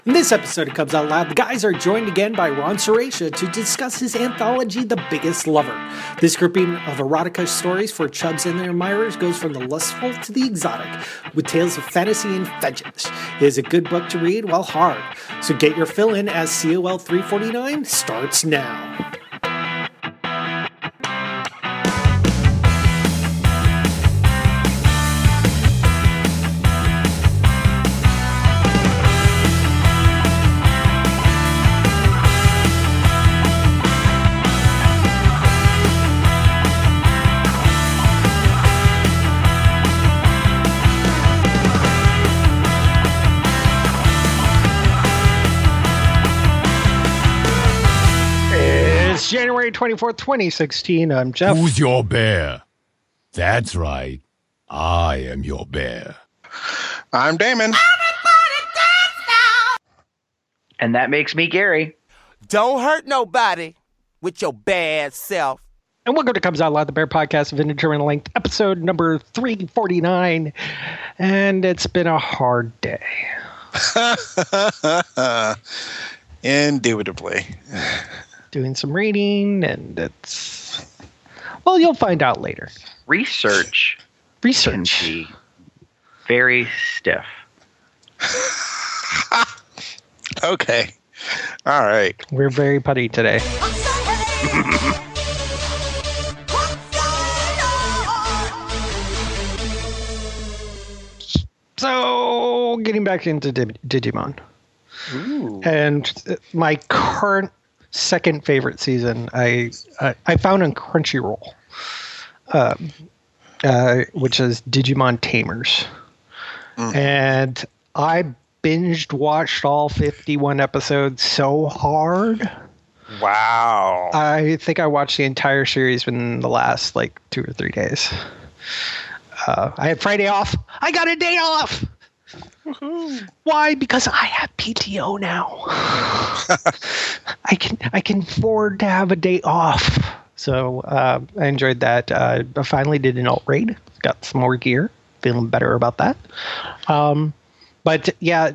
In this episode of Cubs Out Loud, the guys are joined again by Ron Suracia to discuss his anthology, The Biggest Lover. This grouping of erotica stories for chubs and their admirers goes from the lustful to the exotic, with tales of fantasy and fetish. It is a good book to read while hard, so get your fill in as COL 349 starts now. January 24th, 2016. I'm Jeff. Who's your bear? That's right. I am your bear. I'm Damon. And that makes me Gary. Don't hurt nobody with your bad self. And welcome to Cubs Out Loud, the Bear Podcast of Vintage Urban Length, episode number 349. And it's been a hard day. Indubitably. Doing some reading, and it's... Well, you'll find out later. Research can be very stiff. Okay. All right. We're very putty today. So, getting back into Digimon. Ooh. And my current second favorite season I found on Crunchyroll, which is Digimon Tamers. And I binged watched all 51 episodes so hard. Wow. I think I watched the entire series in the last 2 or 3 days. I had Friday off. I got a day off. Why? Because I have PTO now. I can afford to have a day off. So I enjoyed that. I finally did an alt raid. Got some more gear. Feeling better about that. But yeah,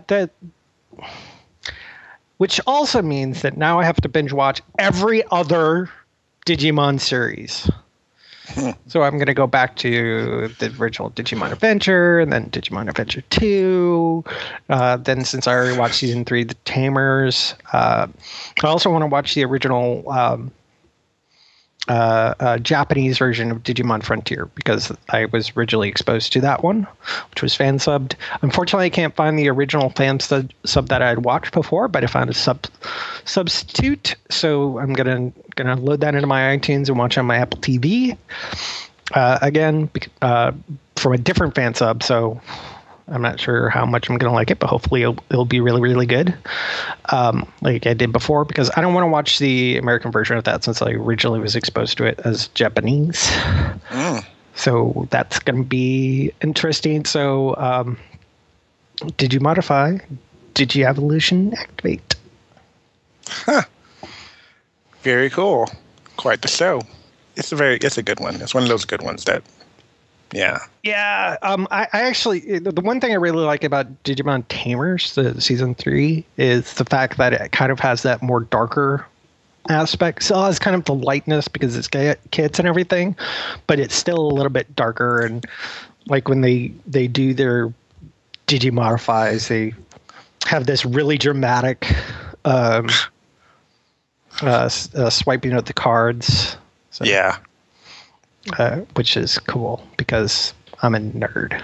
which also means that now I have to binge watch every other Digimon series. So I'm going to go back to the original Digimon Adventure, and then Digimon Adventure 2. Then, since I already watched Season 3, The Tamers. I also want to watch the original Japanese version of Digimon Frontier, because I was originally exposed to that one, which was fan-subbed. Unfortunately, I can't find the original fan-sub that I had watched before, but I found a substitute, so I'm gonna load that into my iTunes and watch on my Apple TV. Again, from a different fan-sub, so I'm not sure how much I'm going to like it, but hopefully it'll be really, really good, like I did before, because I don't want to watch the American version of that since I originally was exposed to it as Japanese. So that's going to be interesting. So did you modify? Did you evolution activate? Huh. Very cool. Quite the show. It's a good one. It's one of those good ones that... Yeah. Yeah. I actually, the one thing I really like about Digimon Tamers, the season 3, is the fact that it kind of has that more darker aspect. So it's kind of the lightness because it's kids and everything, but it's still a little bit darker. And like when they do their Digimodifies, they have this really dramatic swiping of the cards. So. Yeah. Which is cool because I'm a nerd.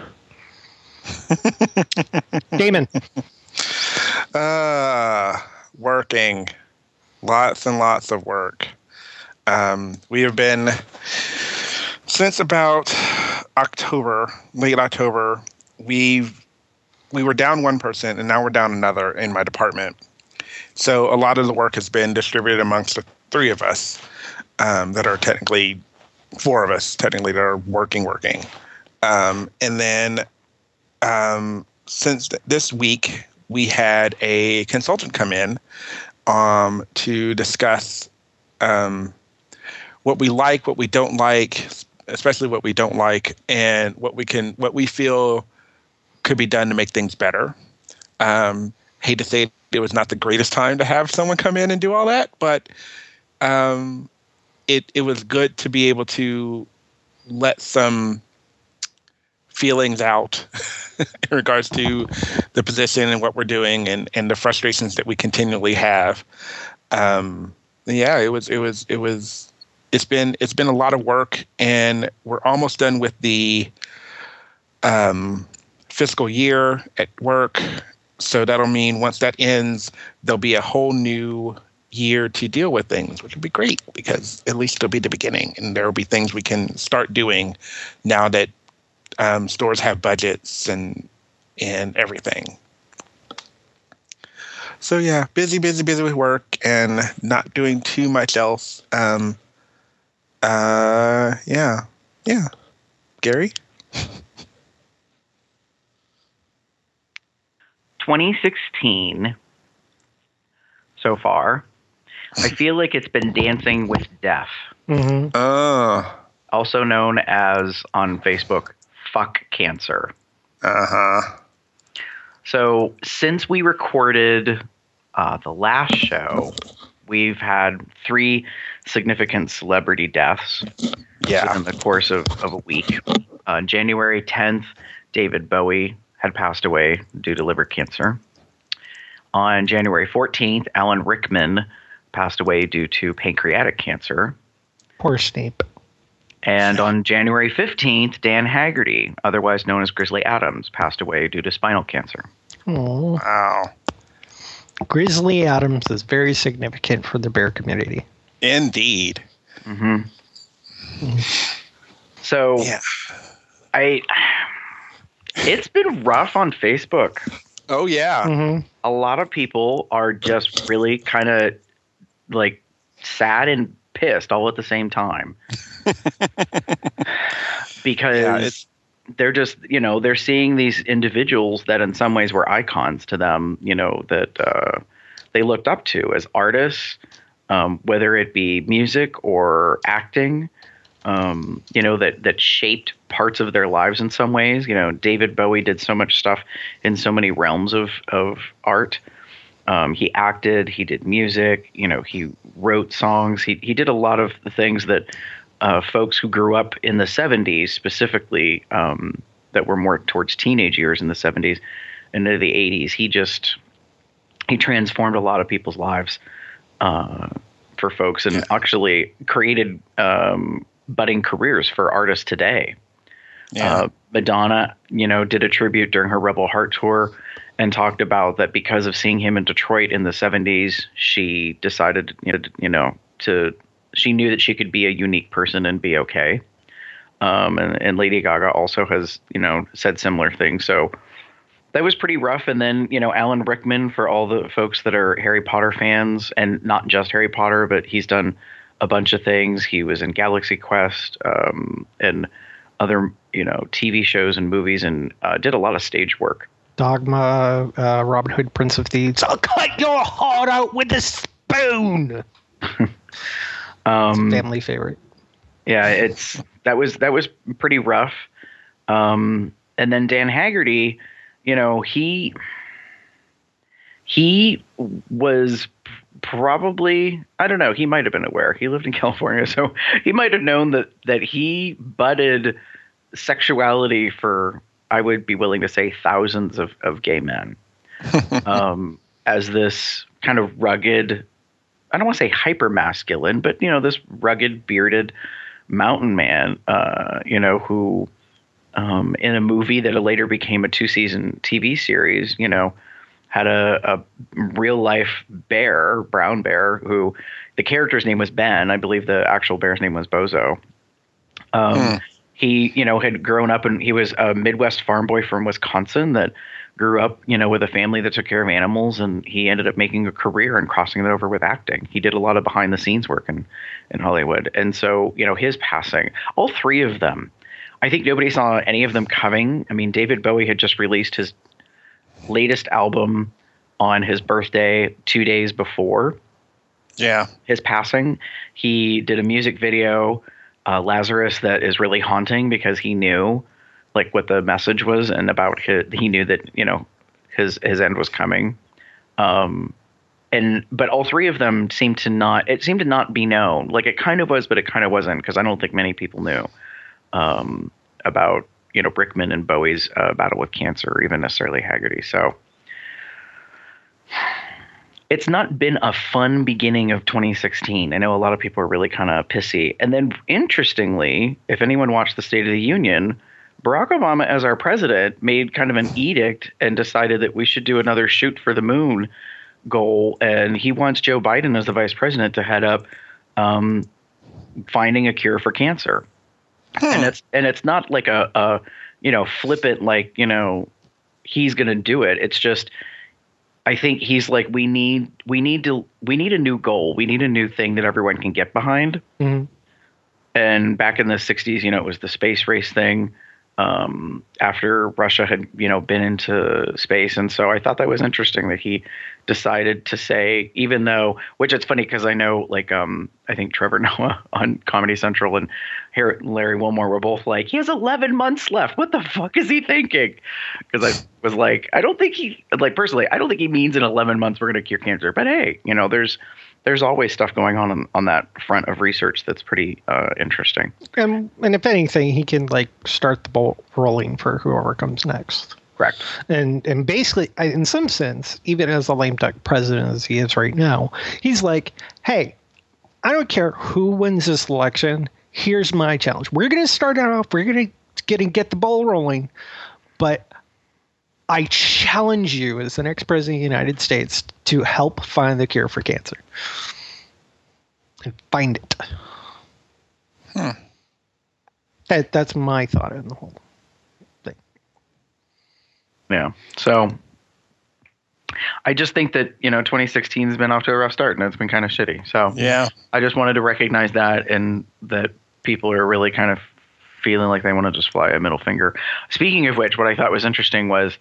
Damon. Working. Lots and lots of work. We have been, since about late October, we were down one person and now we're down another in my department. So a lot of the work has been distributed amongst the three of us that are technically... 4 of us technically that are working. And then since this week, we had a consultant come in to discuss what we like, what we don't like, especially what we don't like, and what we feel could be done to make things better. hate to say it was not the greatest time to have someone come in and do all that, but it was good to be able to let some feelings out in regards to the position and what we're doing and the frustrations that we continually have. Yeah, it's been a lot of work, and we're almost done with the fiscal year at work. So that'll mean once that ends, there'll be a whole new year to deal with things, which will be great because at least it'll be the beginning, and there will be things we can start doing now that stores have budgets and everything. So yeah, busy with work and not doing too much else. Yeah. Gary? 2016 so far, I feel like it's been dancing with death. Mm-hmm. Also known as, on Facebook, Fuck Cancer. Uh-huh. So since we recorded the last show, we've had 3 significant celebrity deaths in the course of a week. January 10th, David Bowie had passed away due to liver cancer. On January 14th, Alan Rickman passed away due to pancreatic cancer. Poor Snape. And on January 15th, Dan Haggerty, otherwise known as Grizzly Adams, passed away due to spinal cancer. Oh. Wow. Grizzly Adams is very significant for the bear community. Indeed. Mm-hmm. So, yeah. It's been rough on Facebook. Oh, yeah. Mm-hmm. A lot of people are just really kind of like sad and pissed all at the same time. Because they're just, they're seeing these individuals that in some ways were icons to them, that they looked up to as artists, whether it be music or acting, that shaped parts of their lives in some ways. David Bowie did so much stuff in so many realms of art. He acted, he did music, he wrote songs. He did a lot of the things that folks who grew up in the 70s specifically, that were more towards teenage years in the 70s and into the 80s. He transformed a lot of people's lives for folks and actually created budding careers for artists today. Yeah. Madonna, did a tribute during her Rebel Heart tour and talked about that because of seeing him in Detroit in the 70s, she decided, she knew that she could be a unique person and be okay. And Lady Gaga also has, said similar things. So that was pretty rough. And then, Alan Rickman, for all the folks that are Harry Potter fans, and not just Harry Potter, but he's done a bunch of things. He was in Galaxy Quest and other, TV shows and movies, and did a lot of stage work. Dogma, Robin Hood, Prince of Thieves. I'll cut your heart out with a spoon. Family favorite. Yeah, that was pretty rough. And then Dan Haggerty, he was probably, I don't know, he might have been aware. He lived in California, so he might have known that he budded sexuality for, I would be willing to say, thousands of gay men. As this kind of rugged, I don't want to say hyper masculine, but this rugged, bearded mountain man, who in a movie that later became a 2-season TV series, had a real life bear, brown bear, who the character's name was Ben. I believe the actual bear's name was Bozo. He, had grown up, and he was a Midwest farm boy from Wisconsin that grew up, with a family that took care of animals, and he ended up making a career and crossing it over with acting. He did a lot of behind the scenes work in Hollywood. And so, his passing, all 3 of them, I think nobody saw any of them coming. I mean, David Bowie had just released his latest album on his birthday 2 days before his passing. He did a music video, Lazarus, that is really haunting because he knew what the message was, and about he knew that his end was coming. But all three of them seemed to not be known. Like it kind of was, but it kind of wasn't, because I don't think many people knew about, Brickman and Bowie's battle with cancer, or even necessarily Haggerty. So it's not been a fun beginning of 2016. I know a lot of people are really kind of pissy. And then interestingly, if anyone watched the State of the Union, Barack Obama, as our president, made kind of an edict and decided that we should do another shoot for the moon goal. And he wants Joe Biden as the vice president to head up finding a cure for cancer. And it's not like a flippant, like, he's going to do it. It's just, I think he's like, we need a new goal. We need a new thing that everyone can get behind. Mm-hmm. And back in the 60s, it was the space race thing. After Russia had, been into space. And so I thought that was interesting that he decided to say, even though, which it's funny because I know, like, I think Trevor Noah on Comedy Central and Larry Wilmore were both like, he has 11 months left. What the fuck is he thinking? Because I was like, I don't think he means in 11 months we're going to cure cancer. But hey, there's always stuff going on that front of research that's pretty interesting. And if anything, he can like start the ball rolling for whoever comes next. Correct. And basically, in some sense, even as a lame duck president as he is right now, he's like, hey, I don't care who wins this election. Here's my challenge. We're going to start it off. We're going to get the ball rolling. But I challenge you as the next president of the United States to help find the cure for cancer. And find it. That's my thought on the whole thing. Yeah. So I just think that, 2016 has been off to a rough start and it's been kind of shitty. So yeah, I just wanted to recognize that, and that people are really kind of feeling like they want to just fly a middle finger. Speaking of which, what I thought was interesting was,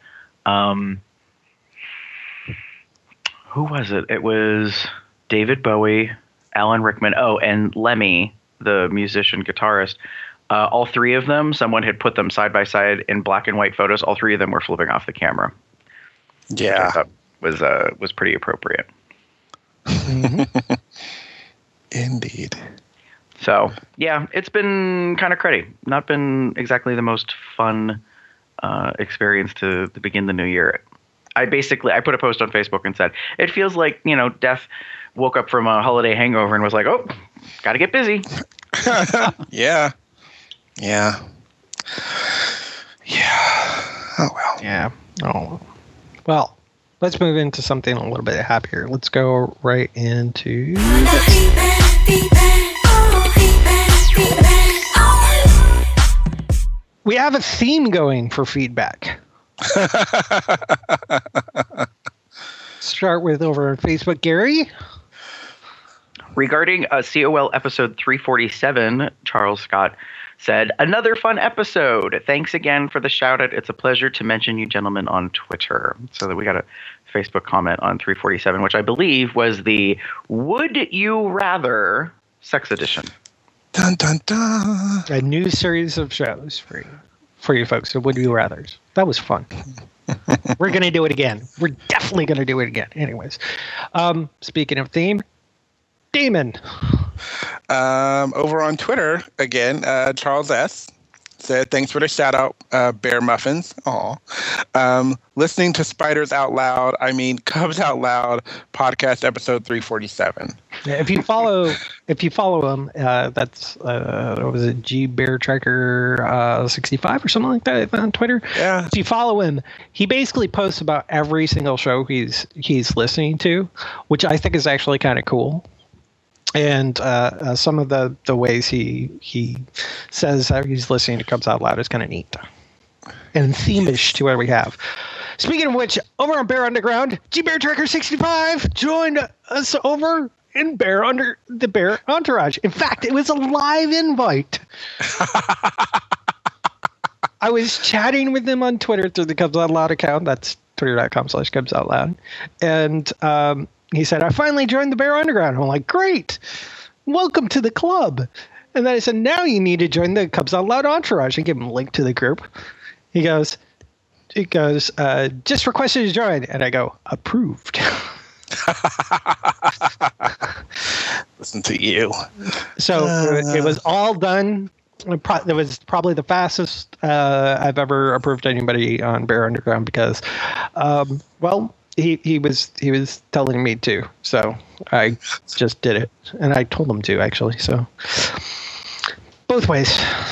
who was it? It was David Bowie, Alan Rickman, and Lemmy, the musician guitarist. All three of them, someone had put them side by side in black and white photos. All three of them were flipping off the camera. Yeah, which I thought was pretty appropriate. Mm-hmm. Indeed. So yeah, it's been kind of cruddy. Not been exactly the most fun experience to begin the new year. I put a post on Facebook and said, it feels like, death woke up from a holiday hangover and was like, oh, got to get busy. Yeah. Yeah. Yeah. Oh, well. Yeah. Oh, well, let's move into something a little bit happier. Let's go right into we have a theme going for feedback. Start with over on Facebook, Gary. Regarding COL episode 347, Charles Scott said, another fun episode. Thanks again for the shout out. It's a pleasure to mention you gentlemen on Twitter. So that we got a Facebook comment on 347, which I believe was the Would You Rather Sex Edition. Dun, dun, dun. A new series of shows for you folks. So Would You Rathers. That was fun. We're going to do it again. We're definitely going to do it again. Anyways, speaking of theme, Damon. Over on Twitter, again, Charles S. said, thanks for the shout out, Bear Muffins. Aw. Listening to Spiders Out Loud, Cubs Out Loud, podcast episode 347. Yeah, if you follow him, that's what was it, G Bear Tracker 65 or something like that on Twitter. Yeah. If you follow him, he basically posts about every single show he's listening to, which I think is actually kind of cool. And some of the ways he says that he's listening to Cubs Out Loud is kind of neat and theme-ish to what we have. Speaking of which, over on Bear Underground, G Bear Tracker 65 joined us over in the Bear Entourage. In fact, it was a live invite. I was chatting with him on Twitter through the Cubs Out Loud account. That's twitter.com/Cubs Out Loud. And he said, I finally joined the Bear Underground. I'm like, great. Welcome to the club. And then I said, now you need to join the Cubs Out Loud Entourage, and give him a link to the group. He goes, it goes, just requested to join. And I go, approved. Listen to you. So it was all done. It was probably the fastest I've ever approved anybody on Bear Underground because, he was telling me to, so I just did it, and I told him to actually. So both ways.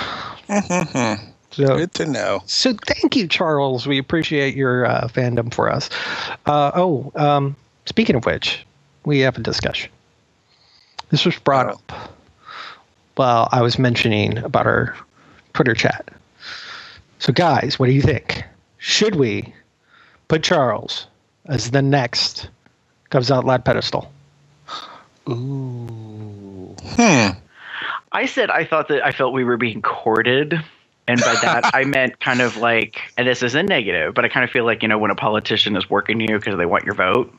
So, good to know. So thank you, Charles. We appreciate your fandom for us. Speaking of which, we have a discussion. This was brought up while I was mentioning about our Twitter chat. So guys, what do you think? Should we put Charles as the next Cubs Out Loud pedestal? Ooh. I said I felt we were being courted. And by that, I meant kind of like, and this isn't negative, but I kind of feel like, when a politician is working you because they want your vote.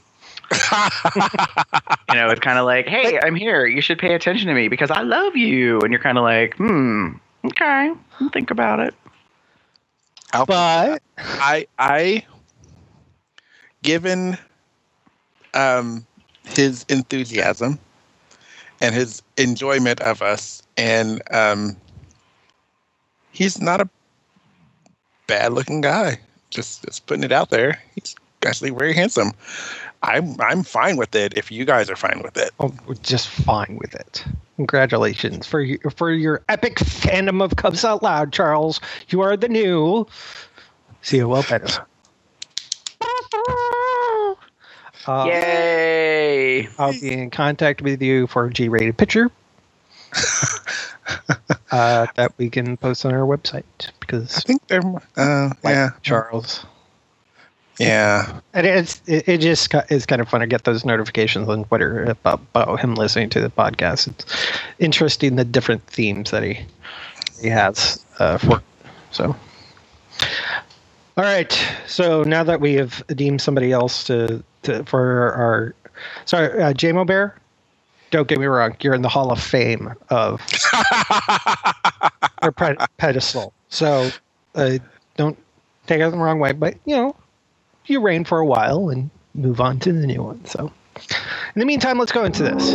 It's kind of like, hey, I'm here. You should pay attention to me because I love you. And you're kind of like, okay, I'll think about it. But I given his enthusiasm and his enjoyment of us, and he's not a bad-looking guy. Just putting it out there. He's actually very handsome. I'm fine with it if you guys are fine with it. Oh, we're just fine with it. Congratulations for your epic fandom of Cubs Out Loud, Charles. You are the new COL pedestal. Yay! I'll be in contact with you for a G-rated picture that we can post on our website because I think they're yeah, Charles. Yeah, And it just is kind of fun to get those notifications on Twitter about him listening to the podcast. It's interesting the different themes that he has for. So, all right. So now that we have deemed somebody else for our, sorry, J-Mo Bear. Don't get me wrong. You're in the Hall of Fame of our pedestal. So don't take it the wrong way, but you reign for a while and move on to the new one. So in the meantime, let's go into this.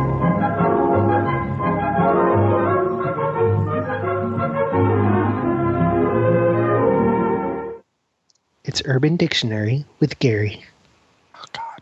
It's Urban Dictionary with Gary. oh God.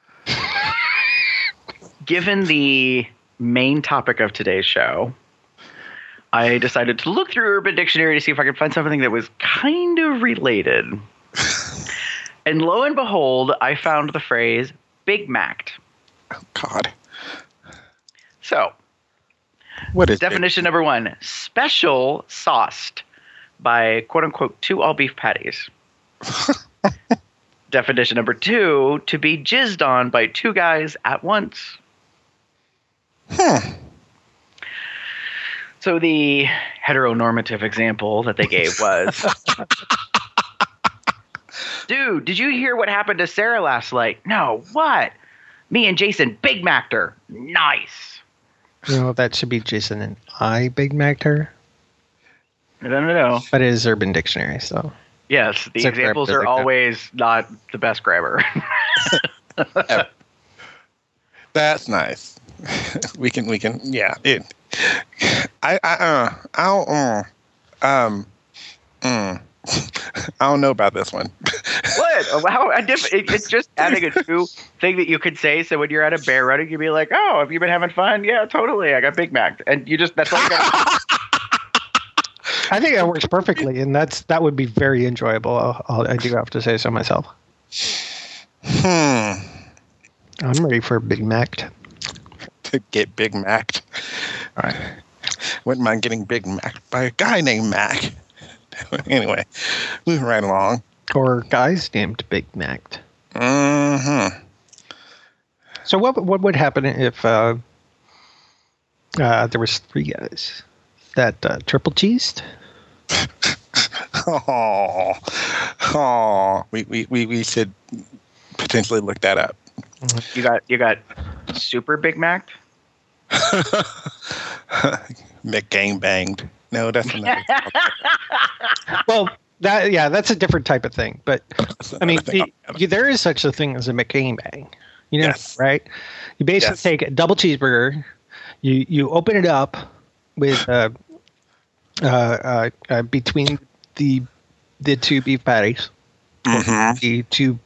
Given the main topic of today's show, I decided to look through Urban Dictionary to see if I could find something that was kind of related. And lo and behold, I found the phrase Big Mac'd. Oh God. So, What is definition number 1, special sauced by quote-unquote 2 all-beef patties. Definition number 2, to be jizzed on by 2 guys at once. So the heteronormative example that they gave was, dude, did you hear what happened to Sarah last night? No, what? Me and Jason Big Mac'd her. Nice. That should be Jason and I Big Mac'd her. No. But it is Urban Dictionary, so. Yes, the examples are always not the best grammar. That's nice. we can, yeah. I don't know about this one. What? How? It's just adding a new thing that you could say. So when you're at a bear running, you'd be like, "Oh, have you been having fun? Yeah, totally. I got Big Mac." And that's all you got. I think that works perfectly, and that would be very enjoyable. I do have to say so myself. I'm ready for a Big Mac. To get Big Mac'd. All right. Wouldn't mind getting Big Mac by a guy named Mac. Anyway, moving right along. Or guys named Big Mac. Mm-hmm. So what would happen if there was 3 guys that triple cheesed? We should potentially look that up. You got Super Big Mac. McGang banged. No, that's another. Well, that's a different type of thing. But I mean, thing there is such a thing as a McGangbang. You know, Yes. right? You basically take a double cheeseburger, you open it up with between the two beef patties, the two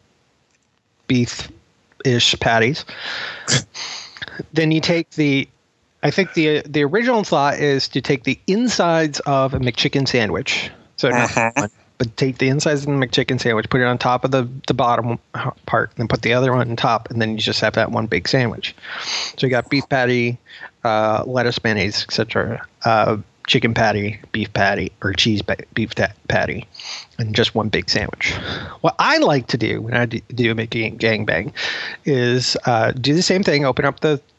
beef-ish patties. Then you take I think the original thought is to take the insides of a McChicken sandwich. So not one, but take the insides of the McChicken sandwich, put it on top of the bottom part, and then put the other one on top, and then you just have that one big sandwich. So you got beef patty, lettuce, mayonnaise, etc. Chicken patty, beef patty, or beef patty, and just one big sandwich. What I like to do when I do a McGangbang is do the same thing. Open up the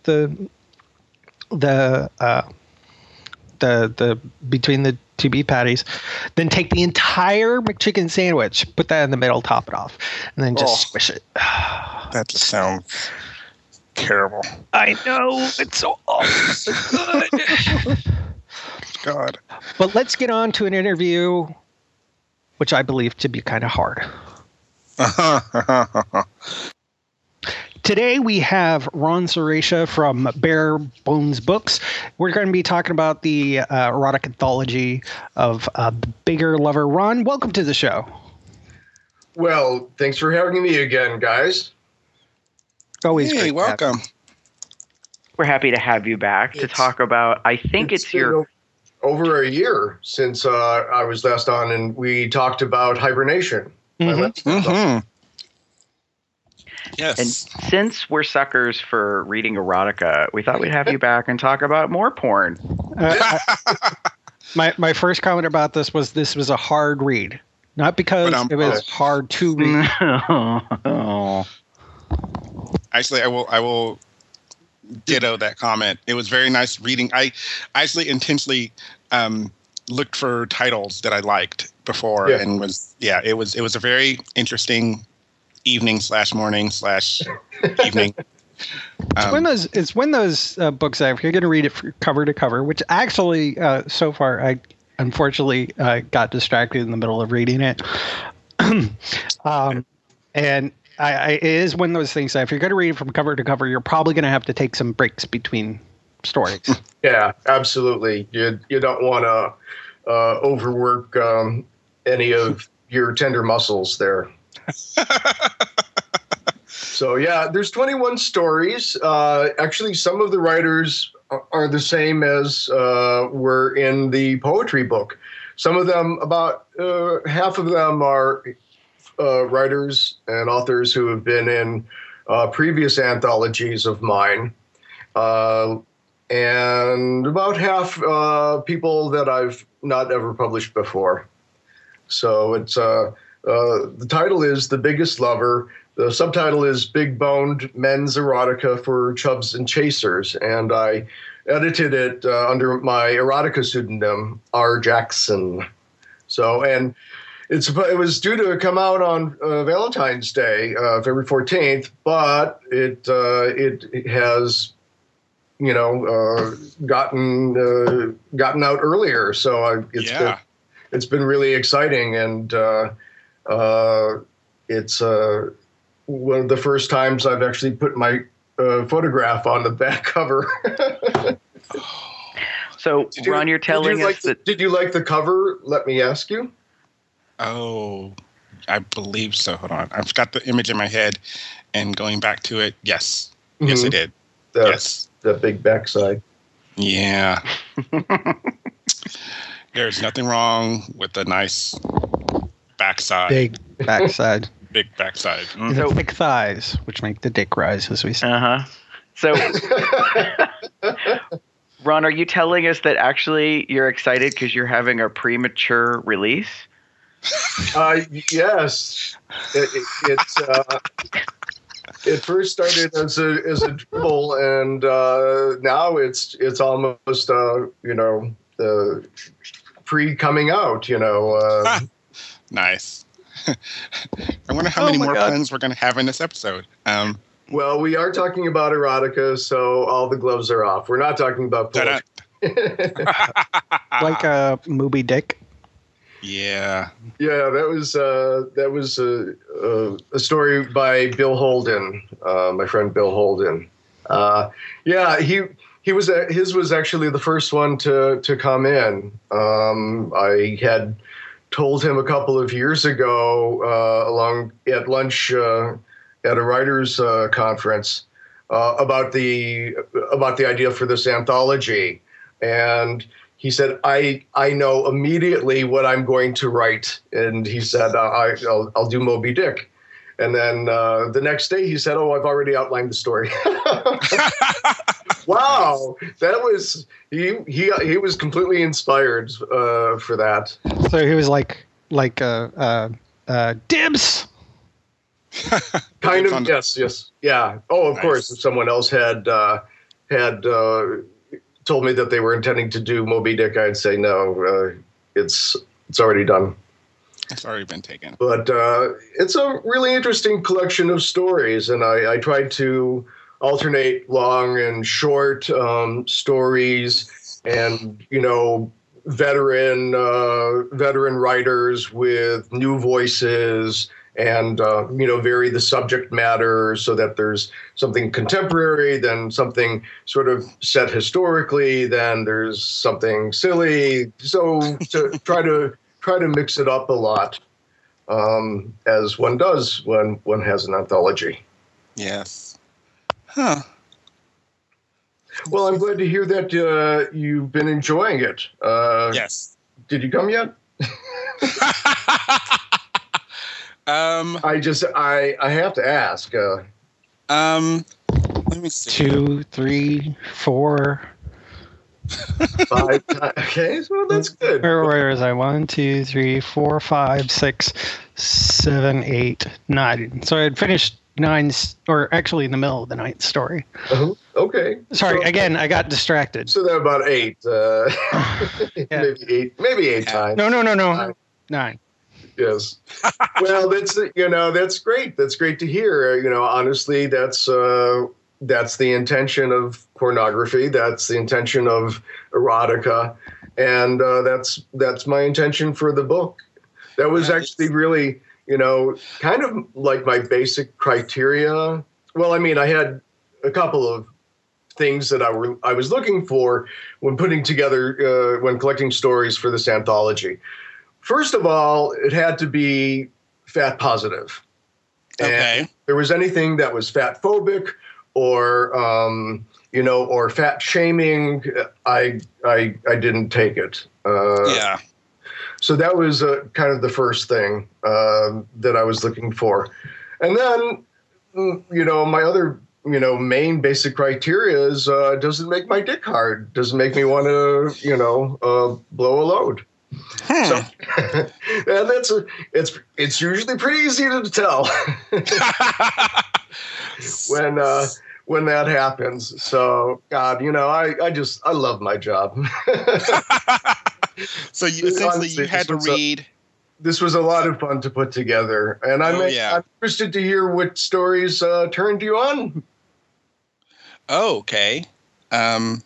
between the two beef patties, then take the entire McChicken sandwich, put that in the middle, top it off, and then just squish it. That just sounds terrible. I know, it's so awful. Good. God. But let's get on to an interview, which I believe to be kind of hard. Today we have Ron Suresha from Bare Bones Books. We're going to be talking about the erotic anthology of Bigger Lover. Ron, welcome to the show. Well, thanks for having me again, guys. Always Hey, great. welcome. We're happy to have you back to talk about. I think it's your. Over a year since I was last on, and we talked about hibernation. Yes. And since we're suckers for reading erotica, we thought we'd have you back and talk about more porn. My first comment about this was a hard read, not because it was hard to read. Actually, I will ditto that comment. It was very nice reading. I actually intentionally looked for titles that I liked before, and it was a very interesting evening/morning/evening. It's when those books, if you're going to read it cover to cover, which actually so far I unfortunately got distracted in the middle of reading it, and it is one of those things that if you're going to read it from cover to cover, you're probably going to have to take some breaks between stories. Yeah, absolutely. You don't want to overwork any of your tender muscles there. So yeah, there's 21 stories. Actually, some of the writers are the same as were in the poetry book. Some of them, about half of them, are writers and authors who have been in previous anthologies of mine, and about half people that I've not ever published before. So it's the title is The Biggest Lover. The subtitle is Big Boned Men's Erotica for Chubs and Chasers, and I edited it under my erotica pseudonym, R. Jackson. So, and it was due to come out on Valentine's Day, February 14th, but it has, gotten out earlier. So it's been really exciting, and it's one of the first times I've actually put my photograph on the back cover. So, Ron, you're telling us that. Did you like the cover? Let me ask you. Oh, I believe so. Hold on. I've got the image in my head, and going back to it, yes. Mm-hmm. Yes, I did. Yes. The big backside. Yeah. There's nothing wrong with a nice backside. Big backside. Big backside. Mm-hmm. So thick thighs, which make the dick rise, as we say. So, Ron, are you telling us that actually you're excited because you're having a premature release? Yes. It first started as a dribble, and now it's almost pre-coming out. Nice. I wonder how many more puns we're going to have in this episode. Well, we are talking about erotica, so all the gloves are off. We're not talking about poetry. Like a Moby Dick? Yeah. Yeah, that was a story by Bill Holden, my friend Bill Holden. Yeah, he was his was actually the first one to come in. I had told him a couple of years ago along at lunch at a writers conference about the idea for this anthology, and he said, I know immediately what I'm going to write. And he said, I'll do Moby Dick. And then the next day he said, oh, I've already outlined the story. Wow. That was, he was completely inspired for that. So he was like dibs. Kind of, yes. Yeah. Oh, of course, if someone else had told me that they were intending to do Moby Dick, I'd say no, it's already done. It's already been taken. But it's a really interesting collection of stories, and I tried to alternate long and short stories, and veteran writers with new voices, and vary the subject matter so that there's something contemporary, then something sort of set historically, then there's something silly. So to try to mix it up a lot, as one does when one has an anthology. Yes. Huh. Well, I'm glad to hear that you've been enjoying it. Yes. Did you come yet? I have to ask. Let me see. 2, 3, 4. 5 times. Okay, well that's good. Where is I? 1, 2, 3, 4, 5, 6, 7, 8, 9. So I had finished 9, or actually in the middle of the 9th story. Okay. Sorry, again, I got distracted. So that about 8. Yeah. Maybe 8 times. No. 9. Yes. Well, that's great. That's great to hear. Honestly, that's the intention of pornography. That's the intention of erotica, and that's my intention for the book. That was actually really, kind of like my basic criteria. Well, I mean, I had a couple of things that I was looking for when putting together when collecting stories for this anthology. First of all, it had to be fat positive. Okay. And if there was anything that was fat phobic or or fat shaming, I didn't take it. Yeah. So that was kind of the first thing that I was looking for. And then, my other, main basic criteria is, does it make my dick hard? Does it make me want to, blow a load? So, and it's usually pretty easy to tell when that happens. So God, I love my job. So essentially you had to read. This was a lot of fun to put together, and I'm interested to hear what stories turned you on. Oh, okay. What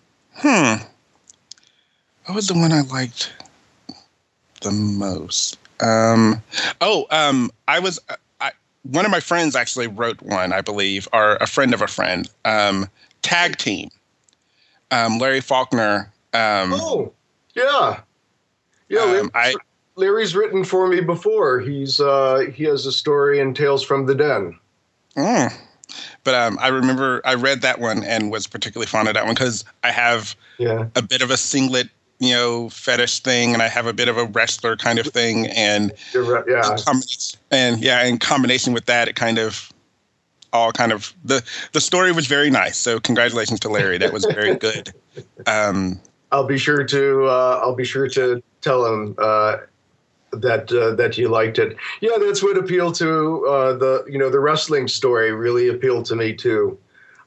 was the one I liked the most? One of my friends actually wrote one, I believe, or a friend of a friend. Tag Team. Larry Faulkner. Larry's written for me before. He has a story in Tales from the Den. But I remember I read that one and was particularly fond of that one because I have a bit of a singlet, fetish thing, and I have a bit of a wrestler kind of thing, and in combination with that, it kind of the story was very nice. So congratulations to Larry. That was very good. I'll be sure to tell him that you liked it. Yeah, that's what appealed to the wrestling story really appealed to me too.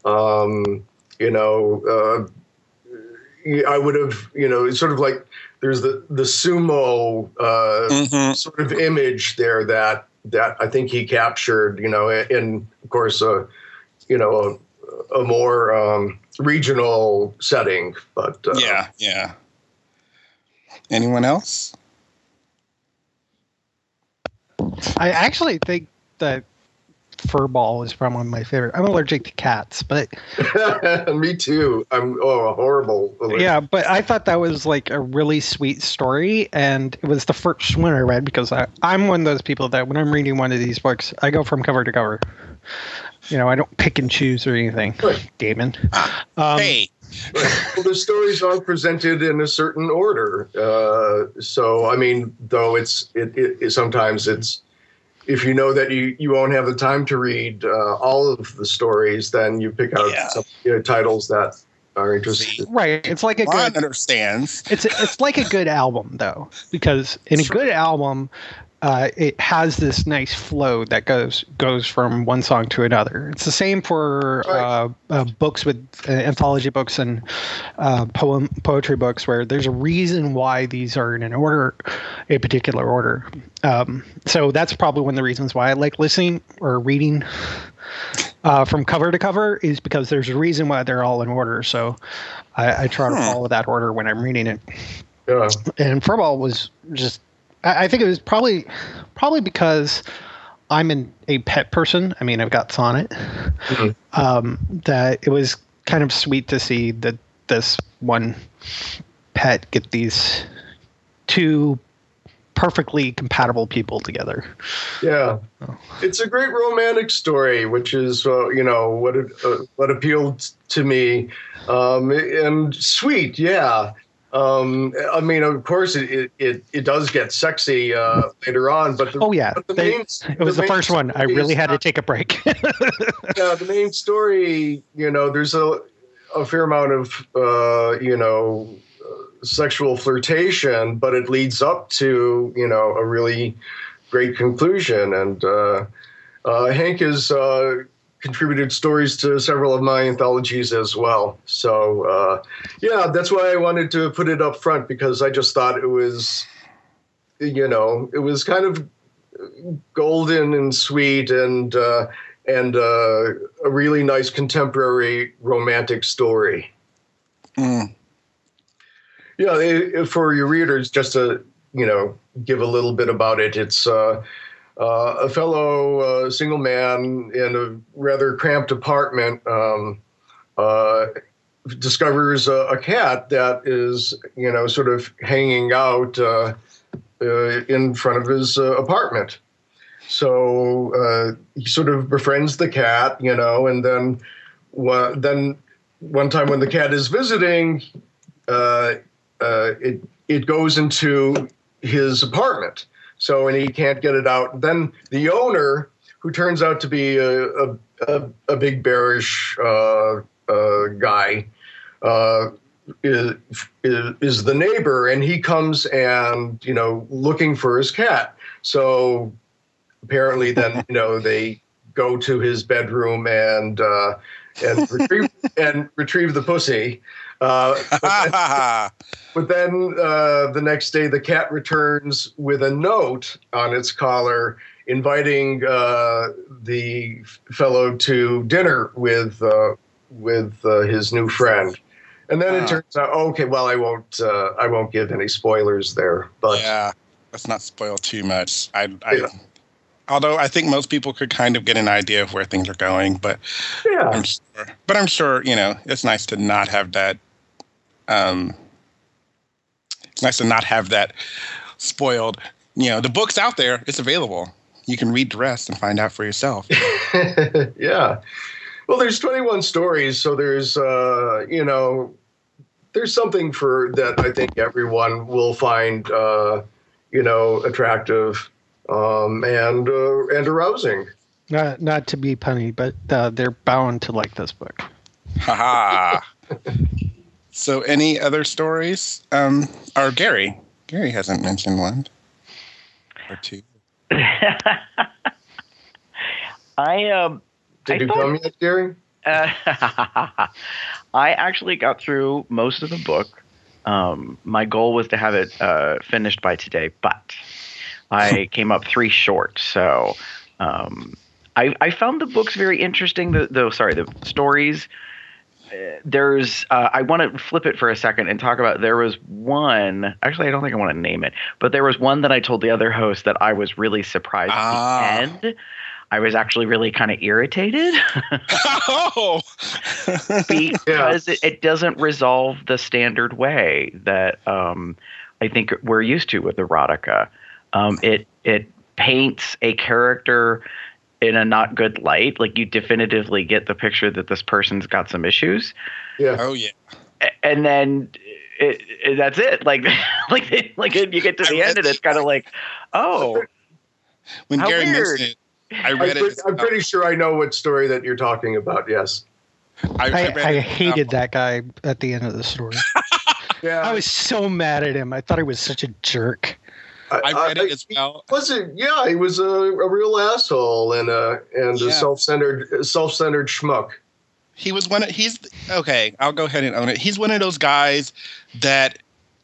I would have, it's sort of like there's the sumo sort of image there that I think he captured, in of course a more regional setting. But yeah. Anyone else? I actually think that Furball is probably my favorite. I'm allergic to cats, but Me too. I'm horrible. yeah, but I thought that was like a really sweet story, and it was the first one I read because I'm one of those people that when I'm reading one of these books, I go from cover to cover. I don't pick and choose or anything. Right. Damon. Hey. Well, the stories are presented in a certain order. So, I mean, though it sometimes it's, if you know that you won't have the time to read all of the stories, then you pick out some titles that are interesting. Right. It's like Ron understands. It's like a good album, though, because in a good album, it has this nice flow that goes from one song to another. It's the same for books with anthology books and poetry books, where there's a reason why these are in a particular order. So that's probably one of the reasons why I like listening or reading from cover to cover, is because there's a reason why they're all in order. So I try to follow that order when I'm reading it. Yeah. And Furball was just, I think it was probably because I'm a pet person. I mean, I've got Sonnet. Mm-hmm. That it was kind of sweet to see that this one pet get these two perfectly compatible people together. Yeah, it's a great romantic story, which is what appealed to me, and sweet. Yeah. I mean, of course, it does get sexy later on, but it was the first one. I really had to take a break. Yeah, the main story, there's a fair amount of sexual flirtation, but it leads up to a really great conclusion. And Hank has contributed stories to several of my anthologies as well. So, that's why I wanted to put it up front, because I just thought it was, it was kind of golden and sweet and a really nice contemporary romantic story. Mm. Yeah, for your readers, just to, give a little bit about it, it's a fellow single man in a rather cramped apartment discovers a cat that is, sort of hanging out in front of his apartment. So he sort of befriends the cat, and then one time when the cat is visiting, it goes into his apartment. So, and he can't get it out. Then the owner, who turns out to be a big bearish guy, is the neighbor, and he comes and looking for his cat. So apparently, then they go to his bedroom and retrieve the pussy. But then the next day, the cat returns with a note on its collar inviting the fellow to dinner with his new friend. And then it turns out, okay, well, I won't give any spoilers there. But yeah, let's not spoil too much. Although I think most people could kind of get an idea of where things are going, but yeah. I'm sure, it's nice to not have that. It's nice to not have that spoiled. The book's out there; it's available. You can read the rest and find out for yourself. Yeah. Well, there's 21 stories, so there's there's something for that. I think everyone will find attractive. And arousing. Not to be punny, but they're bound to like this book. Haha. So, any other stories? Or Gary? Gary hasn't mentioned one or two. Did you come yet, Gary? I actually got through most of the book. My goal was to have it finished by today, but I came up 3 short. So I found the books very interesting. The stories. there's I want to flip it for a second and talk about, there was one, actually I don't think I want to name it, but there was one that I told the other host that I was really surprised at the end. I was actually really kind of irritated Oh, because it doesn't resolve the standard way that I think we're used to with erotica. It paints a character in a not good light. Like, you definitively get the picture that this person's got some issues. Yeah. oh yeah. And then that's it. Like you get to the end and it's kind of like, oh, When how Gary weird. mentioned it, I read it. I'm pretty sure I know what story that you're talking about. Yes. I read I it hated that guy at the end of the story. Yeah. I was so mad at him. I thought he was such a jerk. I read it as well. Wasn't? Yeah, he was a real asshole and a self-centered schmuck. He was he's okay. I'll go ahead and own it. He's one of those guys that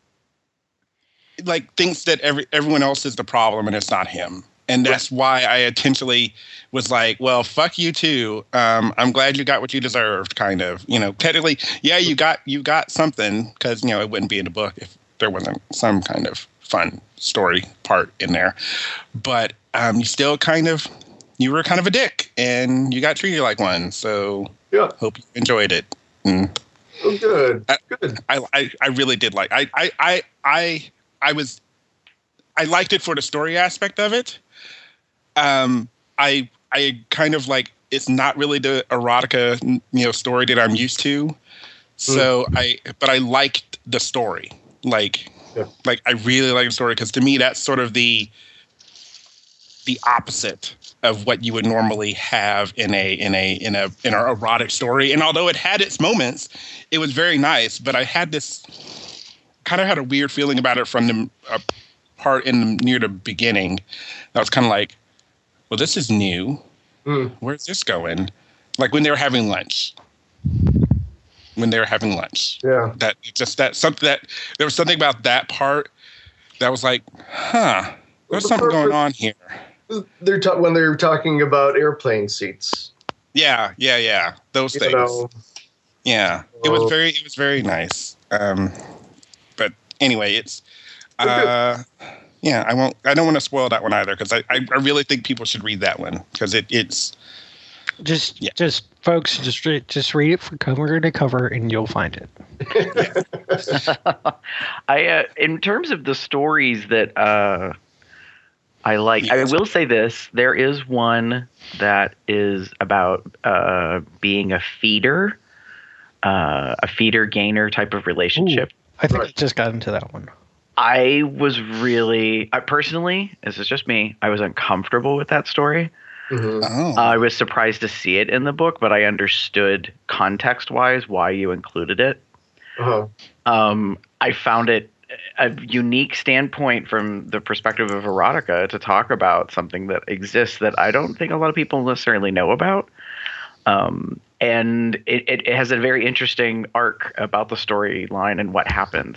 like thinks that everyone else is the problem and it's not him. And that's why I intentionally was like, well, fuck you too. I'm glad you got what you deserved, kind of. Technically, yeah, you got something, because, it wouldn't be in the book if there wasn't some kind of fun story part in there. But you were kind of a dick, and you got treated like one. So yeah, hope you enjoyed it. Oh, good. Good. I really did like. I liked it for the story aspect of it. I kind of like, it's not really the erotica, story that I'm used to. So but I liked the story. Like I really like the story, because to me that's sort of the opposite of what you would normally have in an erotic story. And although it had its moments, it was very nice. But I had had a weird feeling about it from the part near the beginning. I was kind of like, well, this is new. Where's this going? Like when they were having lunch. Yeah. There was something about that part that was like, there's something going on here. When they're talking about airplane seats. Yeah. Those things. Yeah. It was very nice. But anyway, it's yeah, I don't want to spoil that one either, because I really think people should read that one, because it's just folks, just read it from cover to cover and you'll find it. In terms of the stories that I like, I will say this: there is one that is about being a feeder gainer type of relationship. Ooh, I think I just got into that one. I was really, personally, this is just me, I was uncomfortable with that story. Mm-hmm. Oh. I was surprised to see it in the book, but I understood context-wise why you included it. Uh-huh. I found it a unique standpoint from the perspective of erotica to talk about something that exists that I don't think a lot of people necessarily know about. And it has a very interesting arc about the storyline and what happens.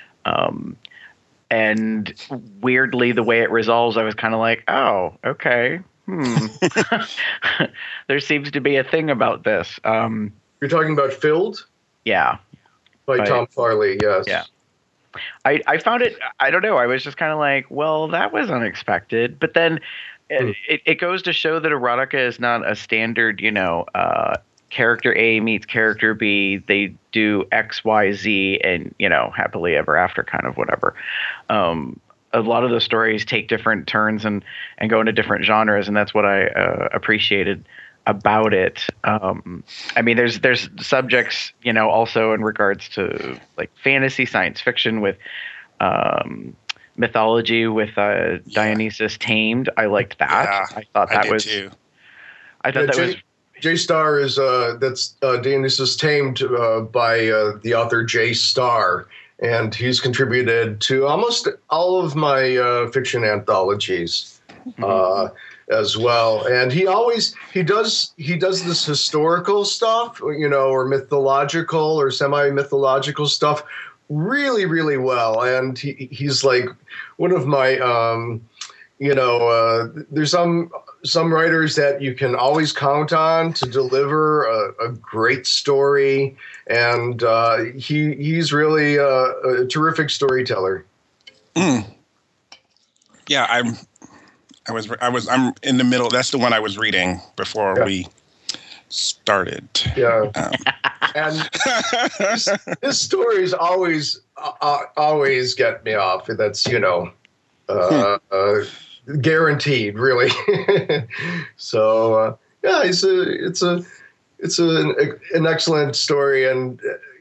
And weirdly, the way it resolves, I was kind of like, oh, okay. There seems to be a thing about this. You're talking about Filled? Yeah. By Tom Farley, yes. Yeah. I found it, I don't know, I was just kind of like, well, that was unexpected. But then it goes to show that erotica is not a standard, character A meets character B, they do X, Y, Z, and, happily ever after kind of whatever. A lot of the stories take different turns and go into different genres, and that's what I appreciated about it. I mean, there's subjects, also in regards to like fantasy, science fiction with mythology with Dionysus Tamed. I liked that. Yeah, I thought that was too. I thought that was J. Star is that's Dionysus Tamed by the author J. Star, and he's contributed to almost all of my fiction anthologies as well. And he does this historical stuff, or mythological or semi-mythological stuff really, really well. And he's like one of my there's some writers that you can always count on to deliver a great story, and he's really a terrific storyteller. Yeah, I'm in the middle. That's the one I was reading before we started. Yeah, and his stories always get me off. That's guaranteed, really. So it's an excellent story, and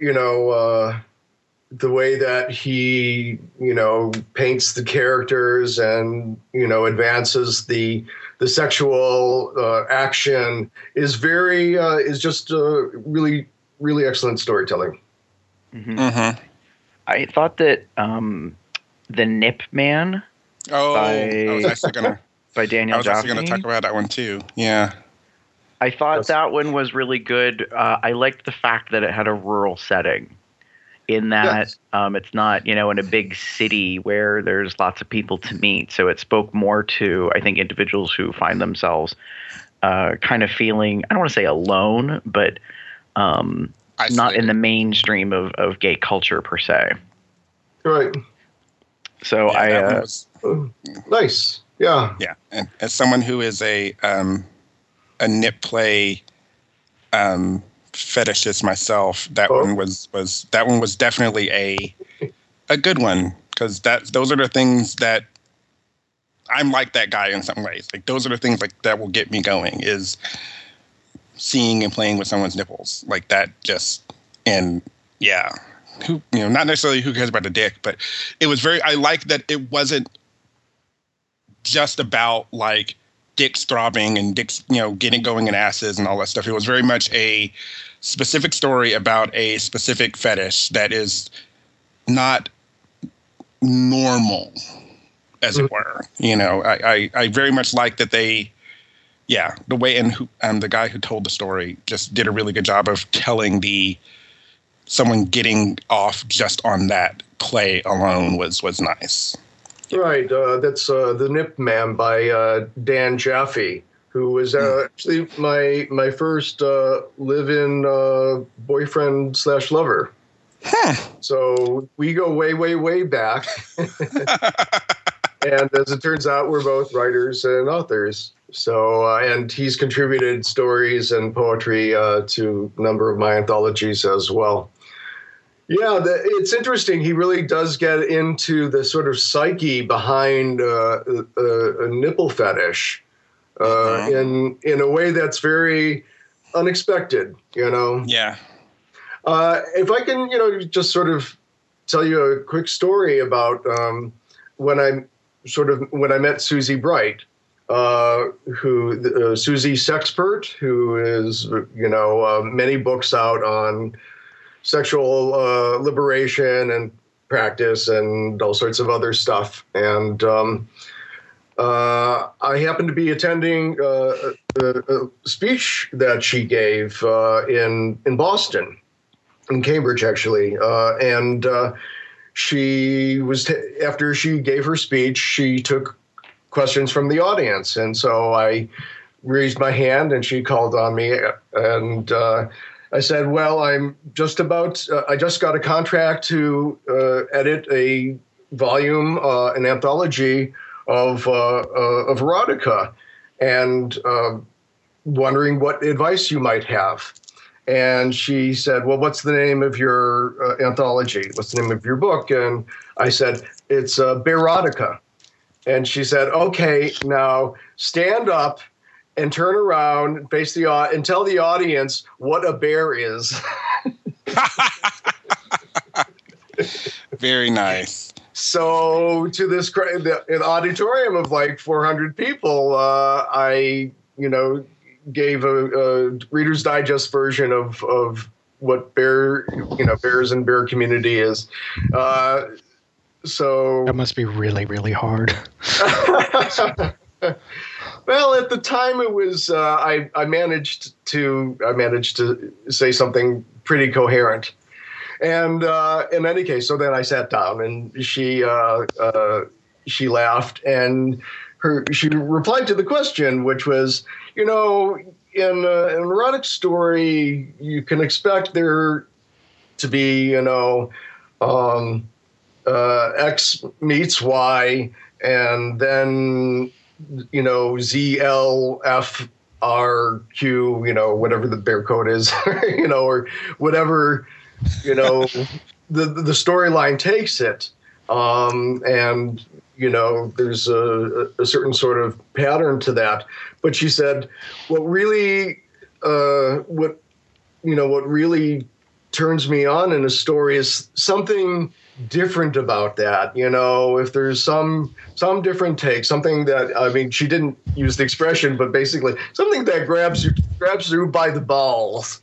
the way that he paints the characters and advances the sexual action is just really, really excellent storytelling. Mm-hmm. Mm-hmm. I thought that the Nip Man. Oh, I was actually gonna by Daniel Jaffe. I was actually gonna talk about that one too. Yeah, I thought that one was really good. I liked the fact that it had a rural setting. In that it's not, in a big city where there's lots of people to meet. So it spoke more to, I think, individuals who find themselves kind of feeling, I don't want to say alone, but not in the mainstream of gay culture per se. Right. So nice. Yeah. Yeah. And as someone who is a nip play fetishist myself, that one was definitely a good one, because those are the things that I'm like that guy in some ways. Like those are the things like that will get me going, is seeing and playing with someone's nipples like that. Who not necessarily who cares about the dick, but it was I like that it wasn't just about like dicks throbbing and dicks, getting going in asses and all that stuff. It was very much a specific story about a specific fetish that is not normal, as it were. I very much like that the way and the guy who told the story just did a really good job of telling someone getting off just on that play alone was nice. Right. That's The Nip Man by Dan Jaffe, who was actually my first live-in boyfriend / lover. Huh. So we go way, way, way back. And as it turns out, we're both writers and authors. So, and he's contributed stories and poetry to a number of my anthologies as well. Yeah, it's interesting. He really does get into the sort of psyche behind a nipple fetish in a way that's very unexpected, Yeah. If I can, just sort of tell you a quick story about when I met Susie Bright, Susie Sexpert, who is, many books out on sexual liberation and practice and all sorts of other stuff. And I happened to be attending a speech that she gave in Boston, in Cambridge, actually. And she was, after she gave her speech, she took questions from the audience. And so I raised my hand and she called on me, and I said, well, I just got a contract to edit a volume, an anthology of erotica, and wondering what advice you might have. And she said, well, what's the name of your anthology? What's the name of your book? And I said, it's Bearotica. And she said, okay, now stand up and turn around, face and tell the audience what a bear is. Very nice. So to this an auditorium of like 400 people, I gave a Reader's Digest version of what bears and bear community is. So that must be really, really hard. Well, at the time it was I managed to say something pretty coherent, and in any case, so then I sat down and she laughed, and she replied to the question, which was, in an erotic story, you can expect there to be, X meets Y, and then, ZLFRQ, whatever the bear code is, or whatever, the storyline takes it. And, there's a certain sort of pattern to that. But she said, what really turns me on in a story is something different about that. If there's some different take, something that, she didn't use the expression, but basically something that grabs you by the balls,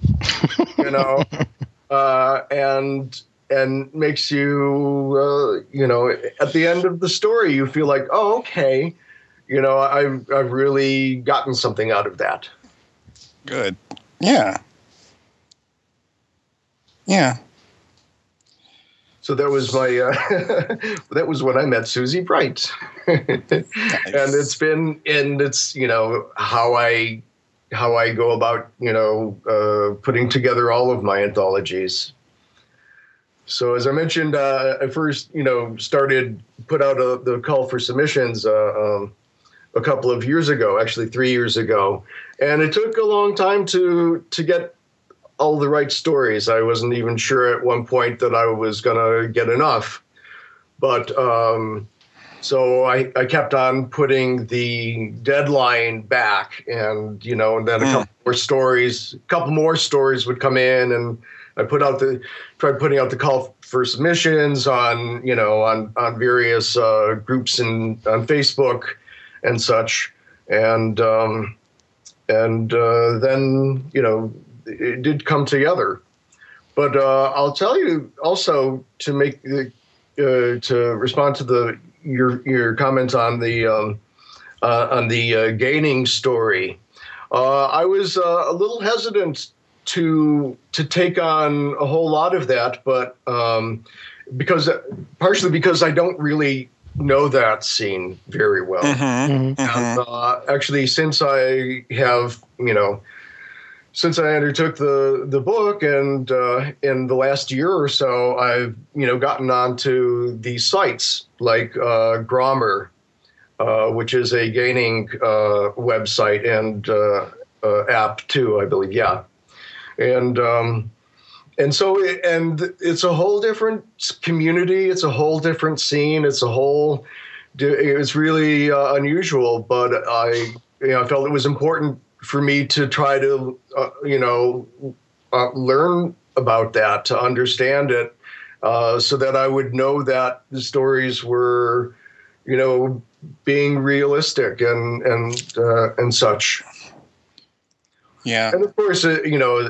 and makes you, at the end of the story, you feel like, oh, okay, I've really gotten something out of that. Good. Yeah. Yeah. So that was my, that was when I met Susie Bright. Nice. And it's how I go about, putting together all of my anthologies. So as I mentioned, I first, put out the call for submissions a couple of years ago, actually 3 years ago. And it took a long time to get all the right stories. I wasn't even sure at one point that I was going to get enough. But so I kept on putting the deadline back, and, and then a couple more stories would come in, and I tried putting out the call for submissions on various groups on Facebook and such. And then, it did come together. But I'll tell you also to respond to your comment on the gaining story. I was a little hesitant to take on a whole lot of that, but partially because I don't really know that scene very well. Mm-hmm. And actually, since I have, since I undertook the book, and in the last year or so, I've gotten onto these sites like Grommer, which is a gaining website and app too, I believe. Yeah, and so it's a whole different community. It's a whole different scene. It's really unusual, but I felt it was important for me to try to, learn about that, to understand it, so that I would know that the stories were, being realistic and such. Yeah. And of course, as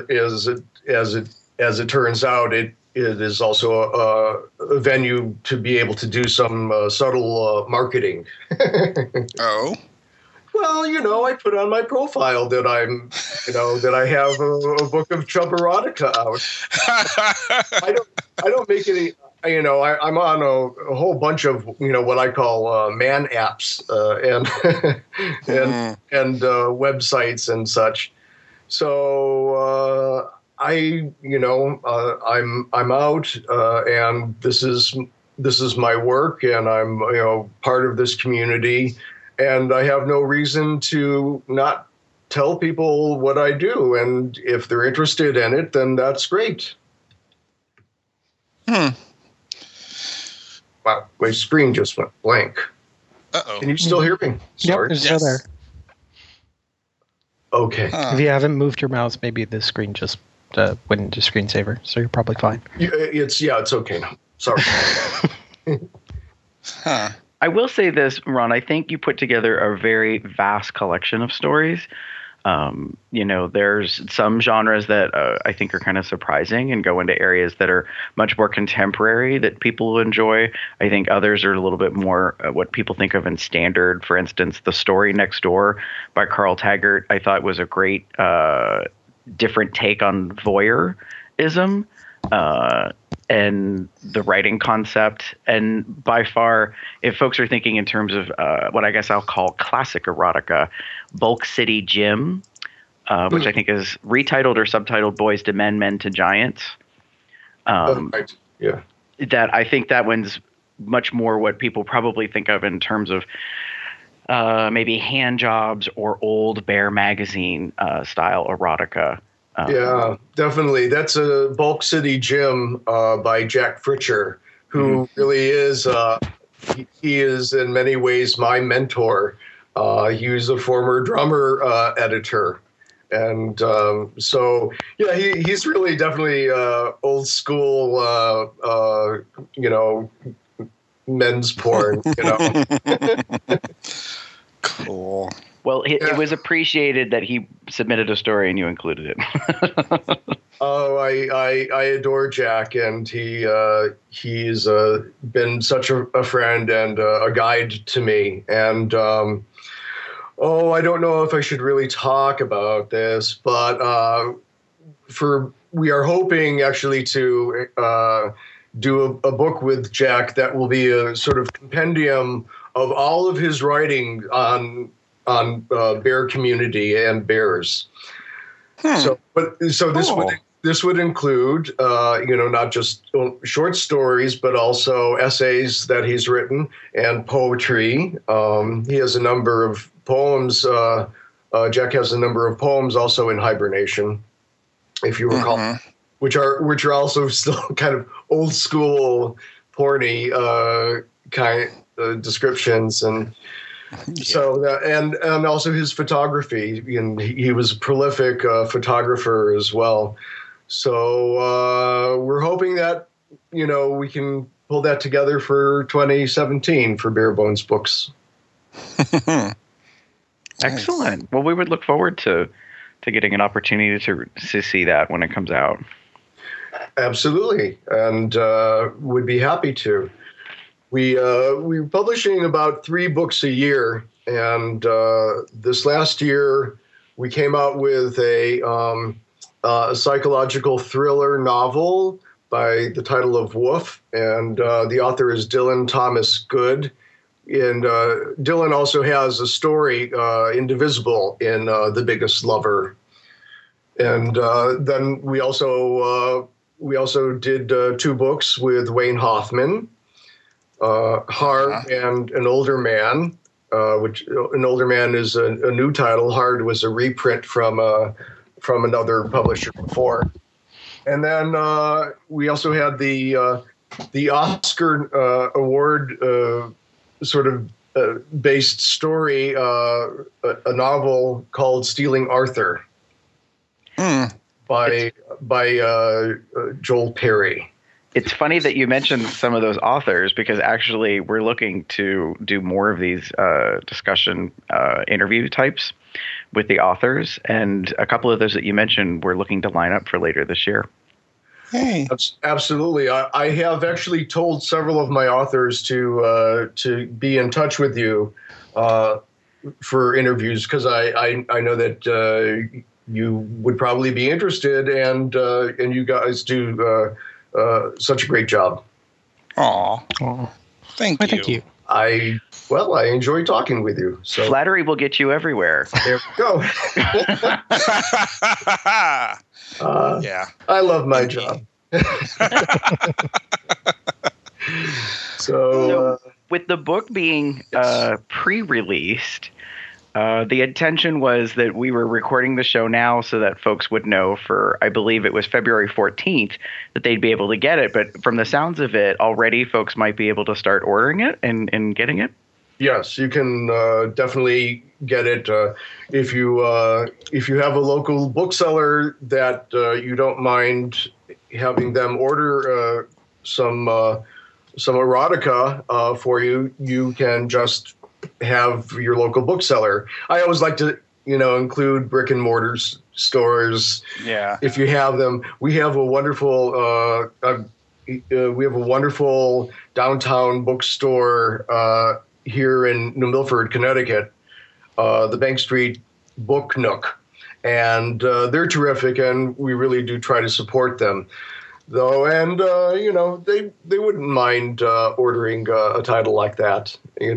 it turns out, it is also a venue to be able to do some subtle marketing. Oh. Well, I put on my profile that that I have a book of Chub Erotica out. I don't make any, I'm on a whole bunch of, what I call man apps and websites and such. So I'm out, and this is my work, and I'm part of this community. And I have no reason to not tell people what I do. And if they're interested in it, then that's great. Wow, my screen just went blank. Uh-oh. Can you still hear me? Sorry. Yep, it's still there. Okay. If you haven't moved your mouse, maybe the screen just went into screensaver, so you're probably fine. It's okay now. Sorry. Huh. I will say this, Ron. I think you put together a very vast collection of stories. There's some genres that I think are kind of surprising and go into areas that are much more contemporary that people enjoy. I think others are a little bit more what people think of in standard. For instance, The Story Next Door by Carl Taggart, I thought was a great different take on voyeurism. and the writing concept. And by far, if folks are thinking in terms of what I guess I'll call classic erotica, Bulk City Gym, which I think is retitled or subtitled Boys to Men, Men to Giants. Right. Yeah. That I think that one's much more what people probably think of in terms of maybe hand jobs or old Bear magazine style erotica. Yeah, definitely. That's a Bulk City Gym by Jack Fritcher, who really is, he is in many ways my mentor. He was a former drummer editor. And so, yeah, he's really definitely old school, men's porn, Cool. Well, it was appreciated that he submitted a story and you included it. Oh, I adore Jack, and he's been such a friend and a guide to me. And I don't know if I should really talk about this, but we are hoping actually to do a book with Jack that will be a sort of compendium of all of his writing on bear community and bears. So this would include not just short stories, but also essays that he's written and poetry. He has a number of poems. Jack has a number of poems also in hibernation, if you recall, which are also still kind of old school porny kind descriptions. And so and also his photography, and he was a prolific photographer as well. So we're hoping that we can pull that together for 2017 for Bare Bones Books. Excellent. Well, we would look forward to getting an opportunity to see that when it comes out. Absolutely, and would be happy to. We're publishing about 3 books a year, and this last year we came out with a psychological thriller novel by the title of Woof, and the author is Dylan Thomas Good. And Dylan also has a story, Indivisible, in The Biggest Lover. And then we also did 2 books with Wayne Hoffman. Hard and An Older Man, which An Older Man is a new title. Hard was a reprint from another publisher before. And then we also had the Oscar Award sort of based story, a novel called Stealing Arthur by Joel Perry. It's funny that you mentioned some of those authors, because actually we're looking to do more of these discussion interview types with the authors. And a couple of those that you mentioned we're looking to line up for later this year. Hey. Absolutely. I have actually told several of my authors to be in touch with you for interviews, because I know that you would probably be interested, and you guys do such a great job. Aw. Thank you. Thank you. I enjoy talking with you. So Flattery will get you everywhere. there we go. Yeah. I love my job. So with the book being pre-released, the intention was that we were recording the show now so that folks would know for, I believe it was February 14th, that they'd be able to get it. But from the sounds of it, already folks might be able to start ordering it and getting it. Yes, you can definitely get it if you have a local bookseller that you don't mind having them order some erotica for you. You can just have your local bookseller. I always like to, include brick and mortar stores. Yeah. If you have them, we have a wonderful downtown bookstore here in New Milford, Connecticut, the Bank Street Book Nook, and they're terrific, and we really do try to support them. though, and they wouldn't mind ordering a title like that,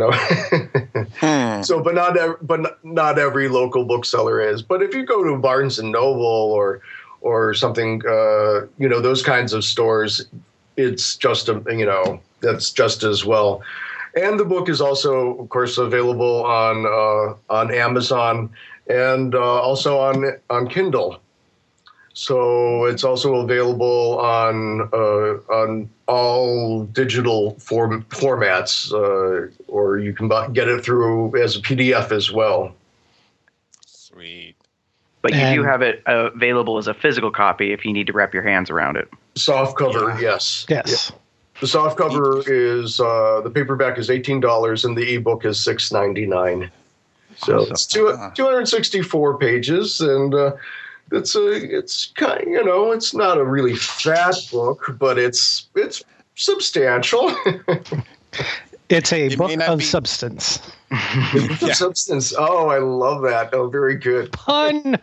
So, but not every local bookseller is. But if you go to Barnes and Noble or something, those kinds of stores, it's just that's just as well. And the book is also, of course, available on Amazon and also on Kindle. So it's also available on all digital formats, or you can get it through as a PDF as well. Sweet. But you do have it available as a physical copy if you need to wrap your hands around it. Soft cover, yes. Yes. Yeah. The soft cover is the paperback is $18 and the ebook is $6.99. So it's 264 pages, and it's kind it's not a really fat book, but it's substantial. It's a book of substance. Substance. Oh, I love that. Oh, very good. Puns.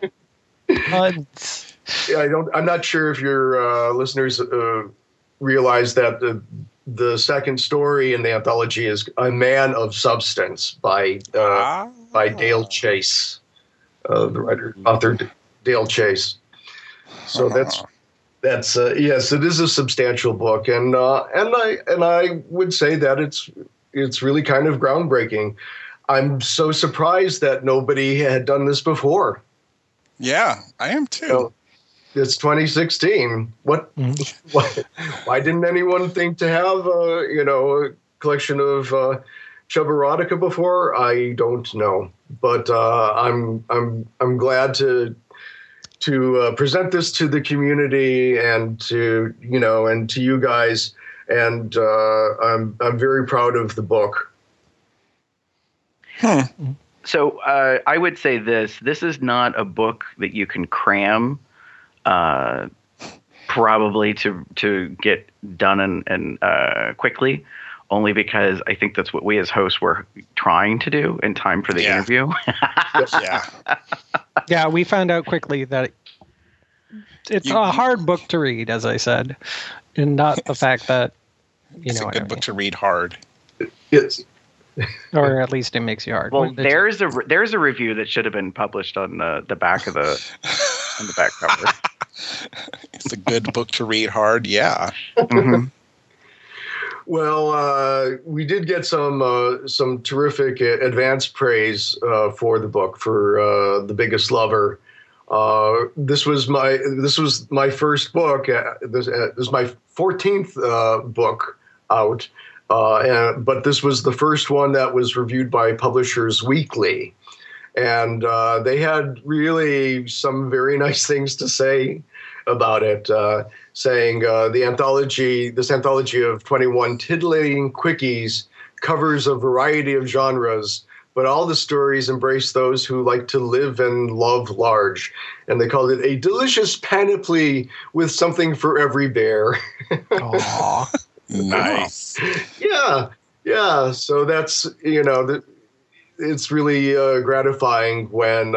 Yeah, I'm not sure if your listeners realize that the second story in the anthology is A Man of Substance by Dale Chase, the author Dale Chase. So that's yes, it is a substantial book, and I would say that it's really kind of groundbreaking. I'm so surprised that nobody had done this before. Yeah, I am too. It's 2016. Why didn't anyone think to have a collection of Chub erotica before? I don't know, but I'm glad to present this to the community and to you guys, and I'm very proud of the book. So I would say this is not a book that you can cram probably to get done and quickly, only because I think that's what we as hosts were trying to do in time for the interview. Yeah, we found out quickly that it's a hard book to read, as I said, and not the fact that it's a good book to read hard. Yes. Or at least it makes you hard. Well, there's a review that should have been published on the back of the on the back cover. It's a good book to read hard. Yeah. Mm-hmm. Well, we did get some terrific advance praise for the book, for The Biggest Lover. This was my first book. This is my 14th book out. But this was the first one that was reviewed by Publishers Weekly. And they had really some very nice things to say about it, saying this anthology of 21 titillating quickies covers a variety of genres, but all the stories embrace those who like to live and love large. And they called it a delicious panoply with something for every bear. Aww. Nice. Yeah. So that's, it's really gratifying when,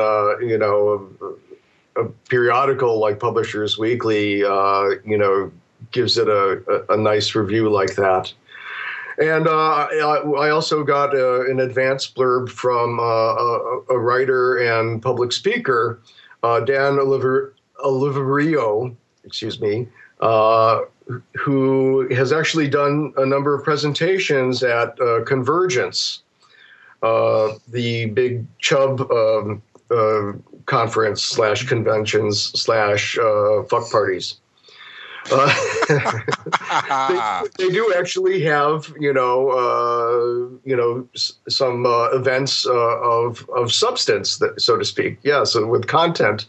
a periodical like Publishers Weekly, gives it a nice review like that. And I also got an advance blurb from a writer and public speaker, Dan Oliverio, who has actually done a number of presentations at Convergence, the big Chub conference / conventions / fuck parties. They do actually have, some events of substance, so to speak. Yeah, so with content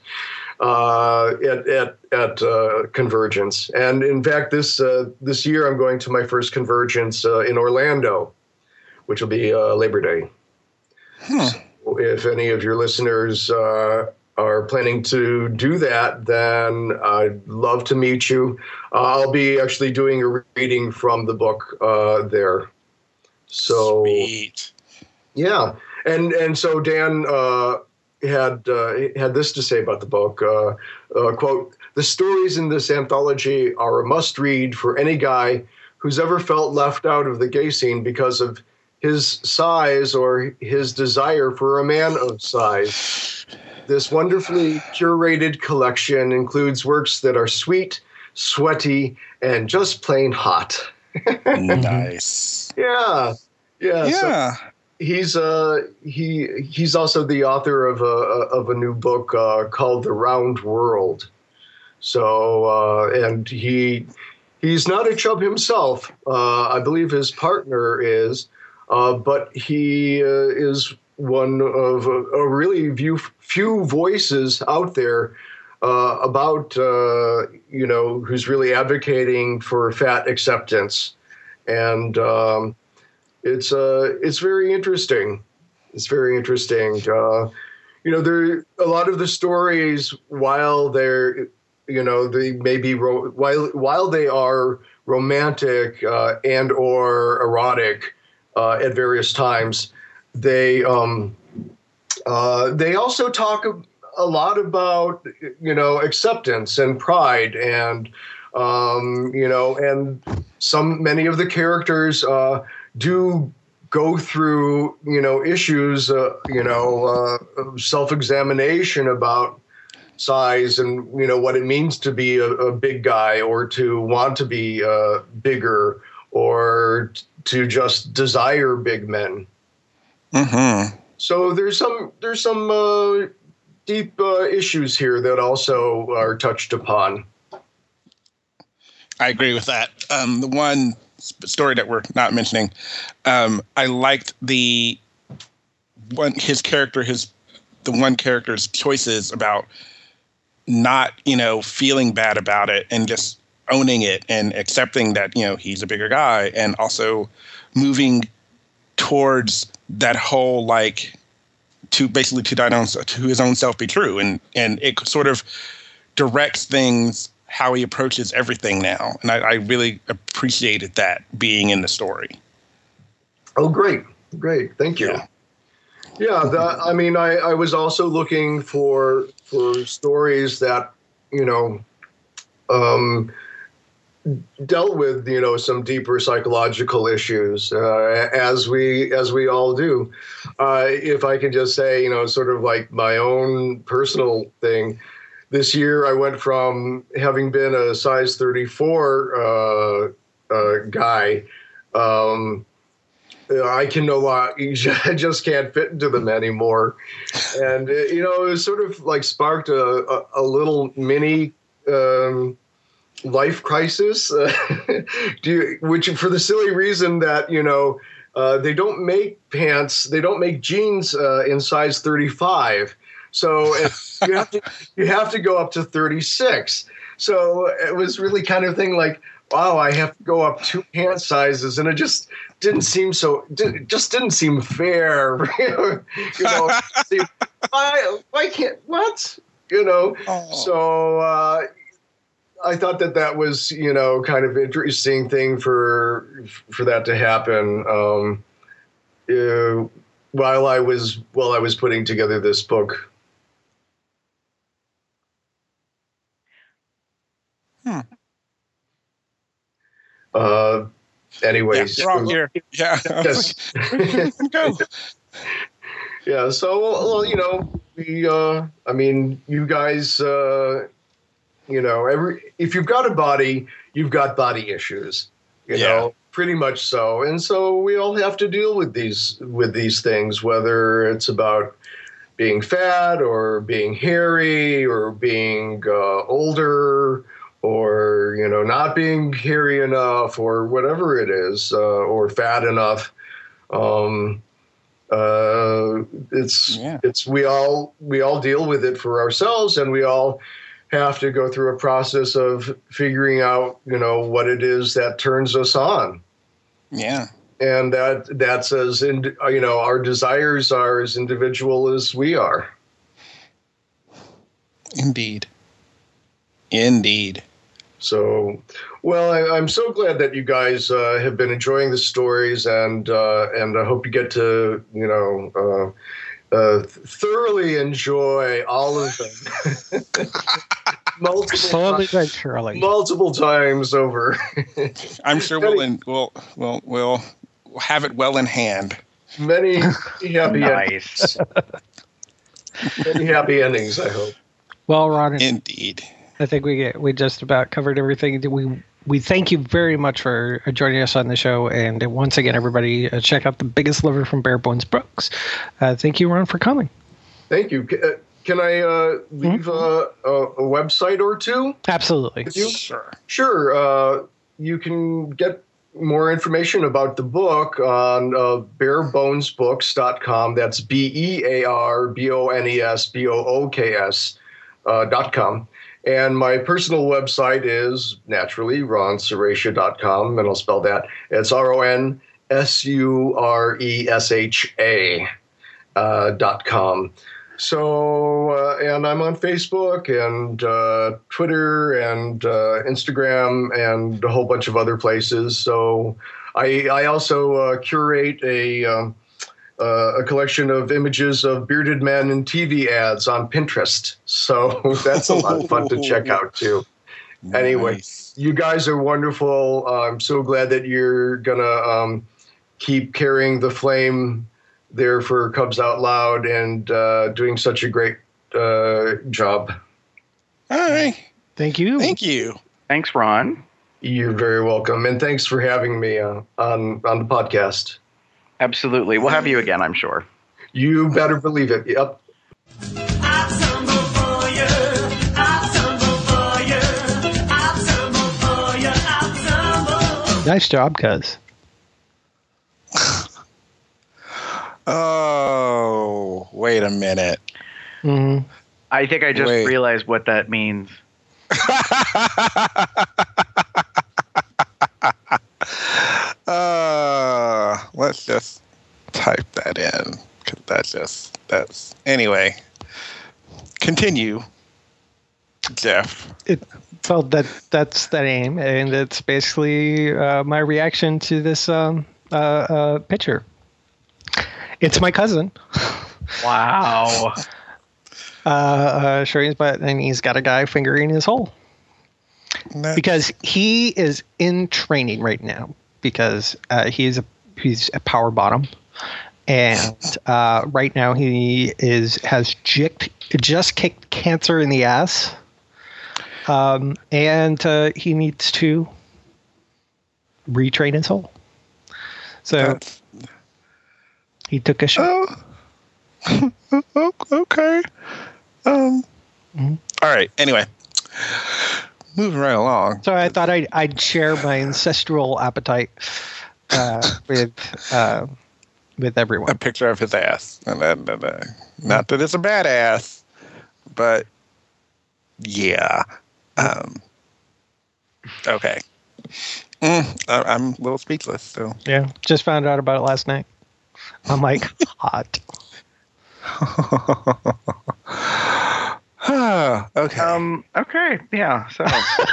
at Convergence. And in fact, this year I'm going to my first Convergence in Orlando, which will be Labor Day. So if any of your listeners are planning to do that, then I'd love to meet you. I'll be actually doing a reading from the book there. So sweet. Yeah, and so Dan had this to say about the book, quote, The stories in this anthology are a must-read for any guy who's ever felt left out of the gay scene because of his size or his desire for a man of size. This wonderfully curated collection includes works that are sweet, sweaty, and just plain hot. Nice. Yeah. Yeah. So he's also the author of a new book called The Round World. So and he's not a chub himself. I believe his partner is, but he is one of a really few voices out there about who's really advocating for fat acceptance, and it's very interesting. It's very interesting. There a lot of the stories, while they're they may be while they are romantic and or erotic at various times, they also talk a lot about acceptance and pride, and and many of the characters do go through issues of self-examination about size and what it means to be a big guy, or to want to be bigger, or to just desire big men. Mm-hmm. So there's some deep issues here that also are touched upon. I agree with that. The one story that we're not mentioning, I liked the one character's choices about not, feeling bad about it and just owning it and accepting that, he's a bigger guy, and also moving towards that whole, to his own self be true. And it sort of directs things, how he approaches everything now. And I really appreciated that being in the story. Oh, great. Thank you. Yeah. I was also looking for stories that, dealt with, some deeper psychological issues, as we all do. If I can just say, sort of like my own personal thing, this year I went from having been a size 34 guy. I can no longer, I just can't fit into them anymore. And, it sort of sparked a little mini life crisis, which for the silly reason that, they don't make jeans in size 35. So you have to go up to 36. So it was really kind of thing wow, I have to go up 2 pant sizes, and it just didn't seem fair. Why can't what? So I thought that was kind of interesting thing for that to happen while I was putting together this book. Anyways, yeah. Yes. Go. Yeah. So, you guys, if you've got a body, you've got body issues. Pretty much so. And so we all have to deal with these things, whether it's about being fat or being hairy or being older, or not being hairy enough, or whatever it is, or fat enough. We all deal with it for ourselves, and we all have to go through a process of figuring out what it is that turns us on. Yeah. And that's as our desires are as individual as we are. Indeed. So, well, I'm so glad that you guys have been enjoying the stories, and I hope you get to thoroughly enjoy all of them. Slowly but surely. multiple times over. I'm sure we'll have it well in hand. Many happy endings. Nice. Many happy endings, I hope. Well, Ron, Indeed. I think we just about covered everything. We thank you very much for joining us on the show. And once again, everybody, check out The Biggest Lover from Bare Bones Books. Thank you, Ron, for coming. Thank you. Can I leave a website or two? Absolutely. With you? Sure. Sure. You can get more information about the book on barebonesbooks.com. That's BEARBONESBOOKS.com. And my personal website is naturally ronsuresha.com, and I'll spell that. It's RONSURESHA.com. So, and I'm on Facebook and Twitter and Instagram and a whole bunch of other places. So I also curate a collection of images of bearded men in TV ads on Pinterest. So that's a lot of fun to check out too. Nice. Anyway, you guys are wonderful. I'm so glad that you're going to keep carrying the flame there for Cubs Out Loud and doing such a great job. All right. Thank you. Thank you. Thanks, Ron. You're very welcome. And thanks for having me on the podcast. Absolutely. We'll have you again, I'm sure. You better believe it. Yep. Nice job, Cuz. Oh, wait a minute. Mm-hmm. I think I just realized what that means. Let's just type that in, because anyway. Continue, Jeff. Well, that's the aim, and it's basically my reaction to this picture. It's my cousin. Wow. Showing his butt, and he's got a guy fingering his hole. Because he is in training right now, because he's a power bottom, and right now he has just kicked cancer in the ass, and he needs to retrain his hole. So he took a shot. Oh, okay. All right. Anyway, moving right along. So I thought I'd share my ancestral appetite with everyone. A picture of his ass, and not that it's a bad ass, but yeah. Okay. I'm a little speechless. So yeah, just found out about it last night. I'm like hot. Okay. Okay. Yeah. So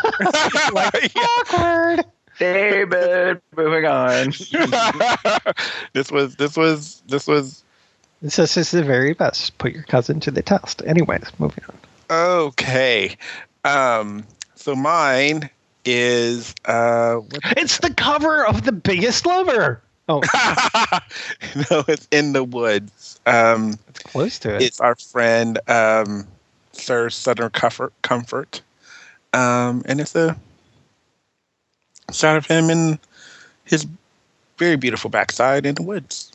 Awkward. David, moving on. This was This is the very best. Put your cousin to the test. Anyways, moving on. okay. So mine is It's the cover of The Biggest Lover. Oh, no, it's In the Woods. it's close to it. It's our friend Sir Southern Comfort. And it's a shot of him in his very beautiful backside in the woods.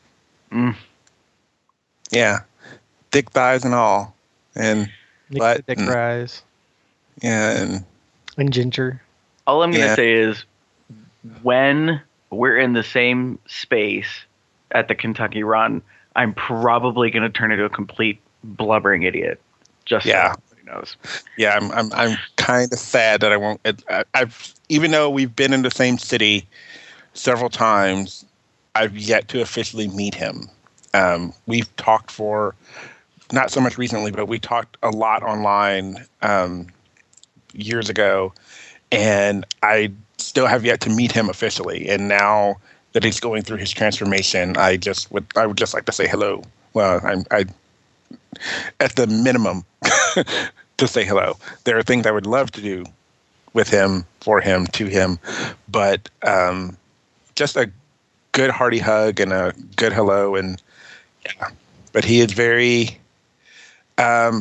Yeah. Thick thighs and all. And butt. Dick rise. Yeah, And ginger. All I'm going to say is when we're in the same space at the Kentucky Run, I'm probably going to turn into a complete blubbering idiot. Just so everybody knows. Yeah, I'm kind of sad that I won't. I've even though we've been in the same city several times, I've yet to officially meet him. We've talked for not so much recently, but we talked a lot online years ago, and I still have yet to meet him officially. And now that he's going through his transformation, I would just like to say hello. Well, I at the minimum, to say hello. There are things I would love to do with him, for him, to him, but just a good hearty hug and a good hello, and yeah. But he is very, very,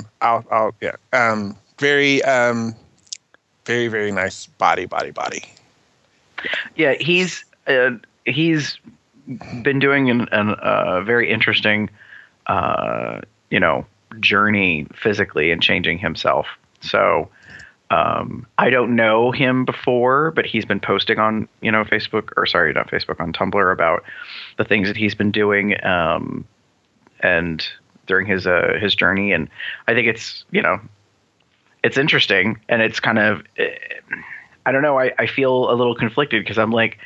very, very nice body. Yeah, he's been doing a very interesting, journey physically and changing himself. So I don't know him before, but he's been posting on, Facebook, or sorry, not Facebook, on Tumblr about the things that he's been doing and during his journey. And I think it's, it's interesting, and it's kind of, I don't know, I feel a little conflicted because I'm like,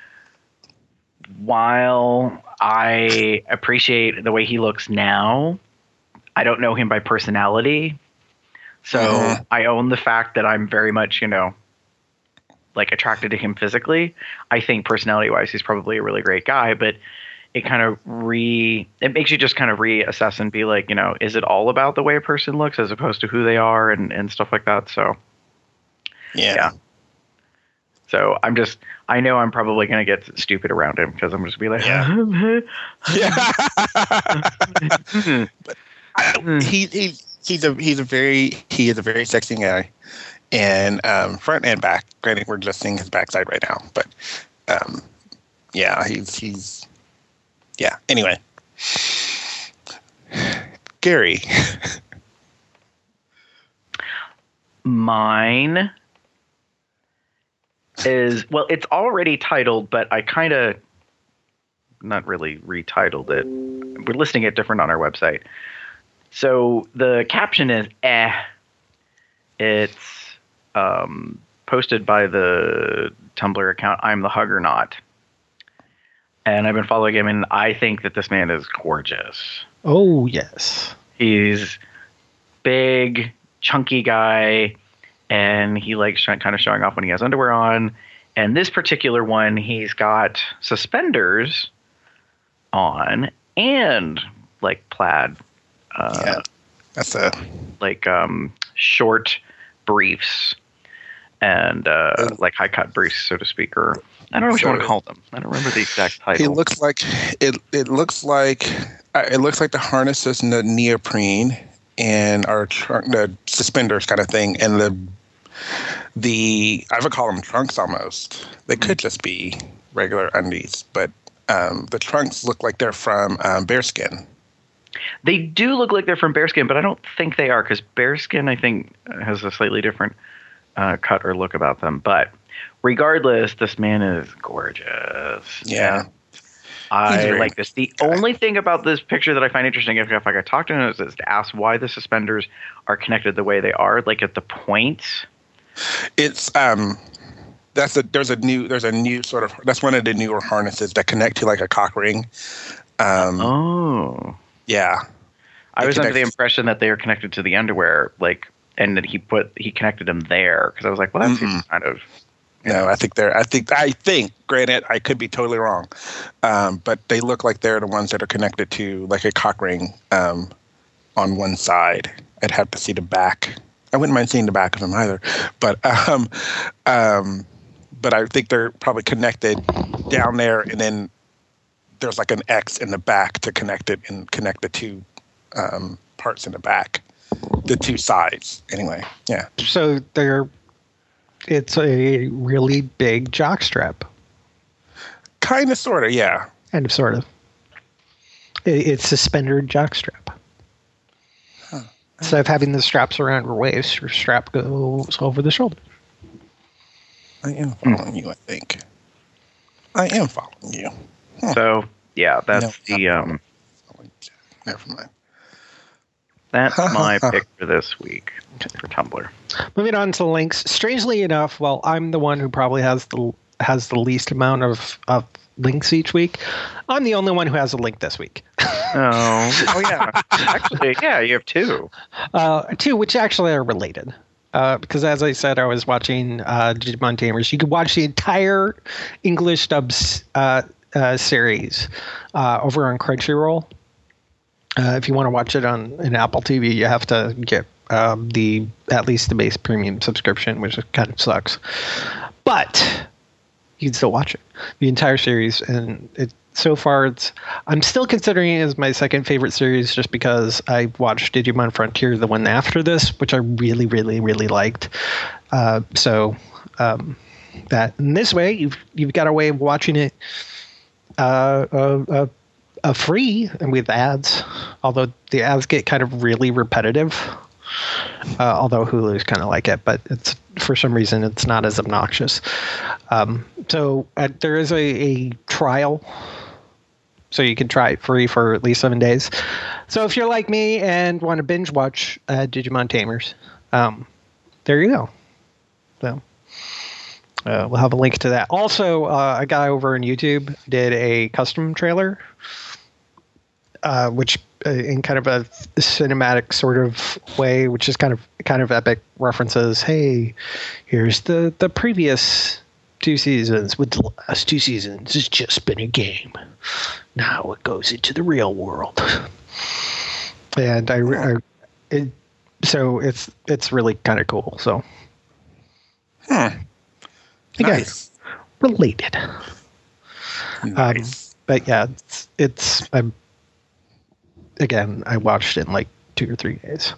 while I appreciate the way he looks now, I don't know him by personality. So I own the fact that I'm very much, attracted to him physically. I think personality-wise, he's probably a really great guy, but it kind of it makes you just kind of reassess and be like, is it all about the way a person looks as opposed to who they are and stuff like that? So, yeah. So I know I'm probably going to get stupid around him because I'm just be like, but he is a very sexy guy, and front and back. Granted, we're just seeing his backside right now, but he's Anyway, Gary, mine is, well, it's already titled, but I kind of not really retitled it. We're listing it different on our website. So the caption is It's posted by the Tumblr account I'm the Huggernaut. And I've been following him, and I think that this man is gorgeous. Oh, yes. He's big, chunky guy, and he likes kind of showing off when he has underwear on. And this particular one, he's got suspenders on and plaid. That's a short briefs and high cut briefs, so to speak, or I don't know what you want to call them. I don't remember the exact title. It looks like it looks like the harnesses and the neoprene and the suspenders kind of thing, and the I would call them trunks almost. They could just be regular undies, but the trunks look like they're from bearskin. They do look like they're from bearskin, but I don't think they are, because bearskin, I think, has a slightly different cut or look about them. But regardless, this man is gorgeous. Yeah. I like this. The only thing about this picture that I find interesting, if I could talk to him, is to ask why the suspenders are connected the way they are, like at the points. It's there's a new sort of, that's one of the newer harnesses that connect to like a cock ring. Yeah. I was under the impression that they are connected to the underwear, and that he connected them there, because I was like, well, that seems kind of. No, I think granted, I could be totally wrong, but they look like they're the ones that are connected to like a cock ring on one side. I'd have to see the back. I wouldn't mind seeing the back of them either, but I think they're probably connected down there, and then there's like an X in the back to connect it and connect the two parts in the back, the two sides. Anyway, yeah. So it's a really big jockstrap. Kind of, sort of, yeah. Kind of, sort of. It's suspended jockstrap. Huh. Instead of having the straps around your waist, your strap goes over the shoulder. I am following you, I think. I am following you. Huh. So, yeah, that's Never mind. That's my pick for this week for Tumblr. Moving on to the links. Strangely enough, well, I'm the one who probably has the least amount of links each week. I'm the only one who has a link this week. Oh yeah. Actually, yeah, you have two. Two, which actually are related. Because as I said, I was watching Digimon Tamers. You could watch the entire English dubs series over on Crunchyroll. If you want to watch it on an Apple TV, you have to get at least the base premium subscription, which kind of sucks. But you can still watch it, the entire series, and so far I'm still considering it as my second favorite series, just because I watched Digimon Frontier, the one after this, which I really, really, really liked. So that in this way, you've got a way of watching it free and with ads, although the ads get kind of really repetitive. Although Hulu's kind of like it, but it's for some reason it's not as obnoxious. So there is a trial, so you can try it free for at least 7 days. So if you're like me and want to binge watch Digimon Tamers, there you go. So we'll have a link to that. Also, a guy over on YouTube did a custom trailer, which in kind of a cinematic sort of way, which is kind of epic, references, hey, here's the previous 2 seasons, with the last 2 seasons it's just been a game. Now it goes into the real world. And so it's really kind of cool. So again, Nice. related. Nice. But yeah, I watched it in like 2 or 3 days.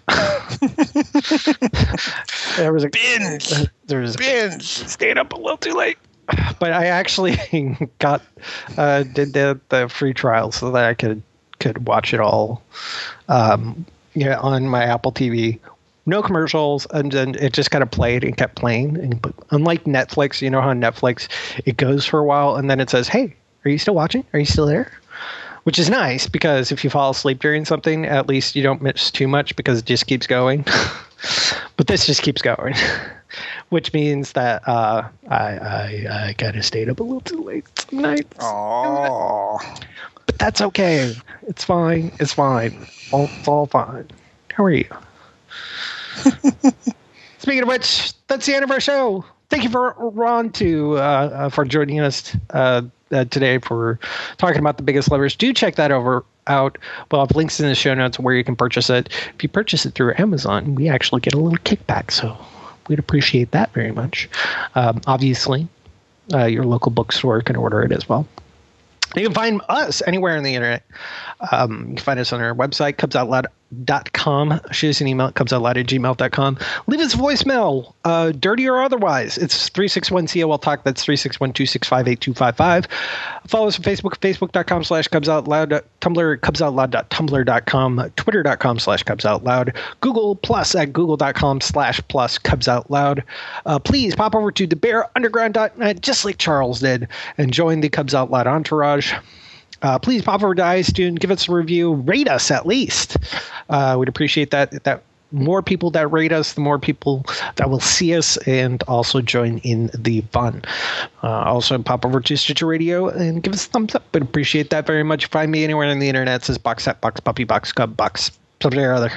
There was a Binge. Binge. Stayed up a little too late, but I actually did the free trial so that I could watch it all, on my Apple TV. No commercials, and then it just kind of played and kept playing. And unlike Netflix, you know how Netflix, it goes for a while and then it says, "Hey, are you still watching? Are you still there?" Which is nice, because if you fall asleep during something, at least you don't miss too much, because it just keeps going. But this just keeps going, which means that I kind of stayed up a little too late some nights. Aww. But that's okay. It's fine. It's fine. It's all fine. How are you? Speaking of which, that's the end of our show. Thank you for for joining us today for talking about The Biggest Lovers. Do check that out. We'll have links in the show notes where you can purchase it. If you purchase it through Amazon, we actually get a little kickback, so we'd appreciate that very much. Obviously, your local bookstore can order it as well. You can find us anywhere on the internet. You can find us on our website, cubsoutloud.com. Shoot us an email at cubsoutloud@gmail.com. Leave us a voicemail, dirty or otherwise. It's 361-COL Talk. That's 361-265-8255. Follow us on Facebook, facebook.com/cubsoutloud, Tumblr, cubsoutloud.tumblr.com, twitter.com/cubsoutloud, Google Plus at google.com/plus cubsoutloud. Please pop over to thebearunderground.net, just like Charles did, and join the Cubs Out Loud entourage. Please pop over to iTunes, give us a review, rate us at least. We'd appreciate that. That more people that rate us, the more people that will see us and also join in the fun. Also, pop over to Stitcher Radio and give us a thumbs up. We'd appreciate that very much. Find me anywhere on the internet. It says Box Set, Box Puppy, Box Cub, Box something or other.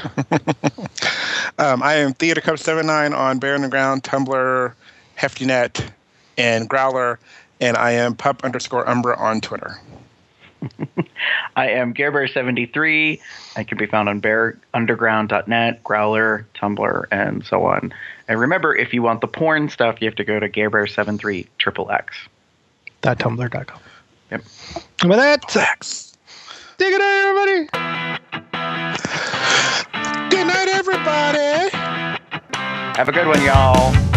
I am TheaterCub79 on Bear Underground, Tumblr, HeftyNet, and Growler, and I am pup_Umbra on Twitter. I am GareBear73. I can be found on bearunderground.net, Growler, Tumblr, and so on. And remember, if you want the porn stuff, you have to go to GareBear73XXX. .tumblr.com. Yep. And with that, Relax. take it out, everybody. Good night, everybody. Have a good one, y'all.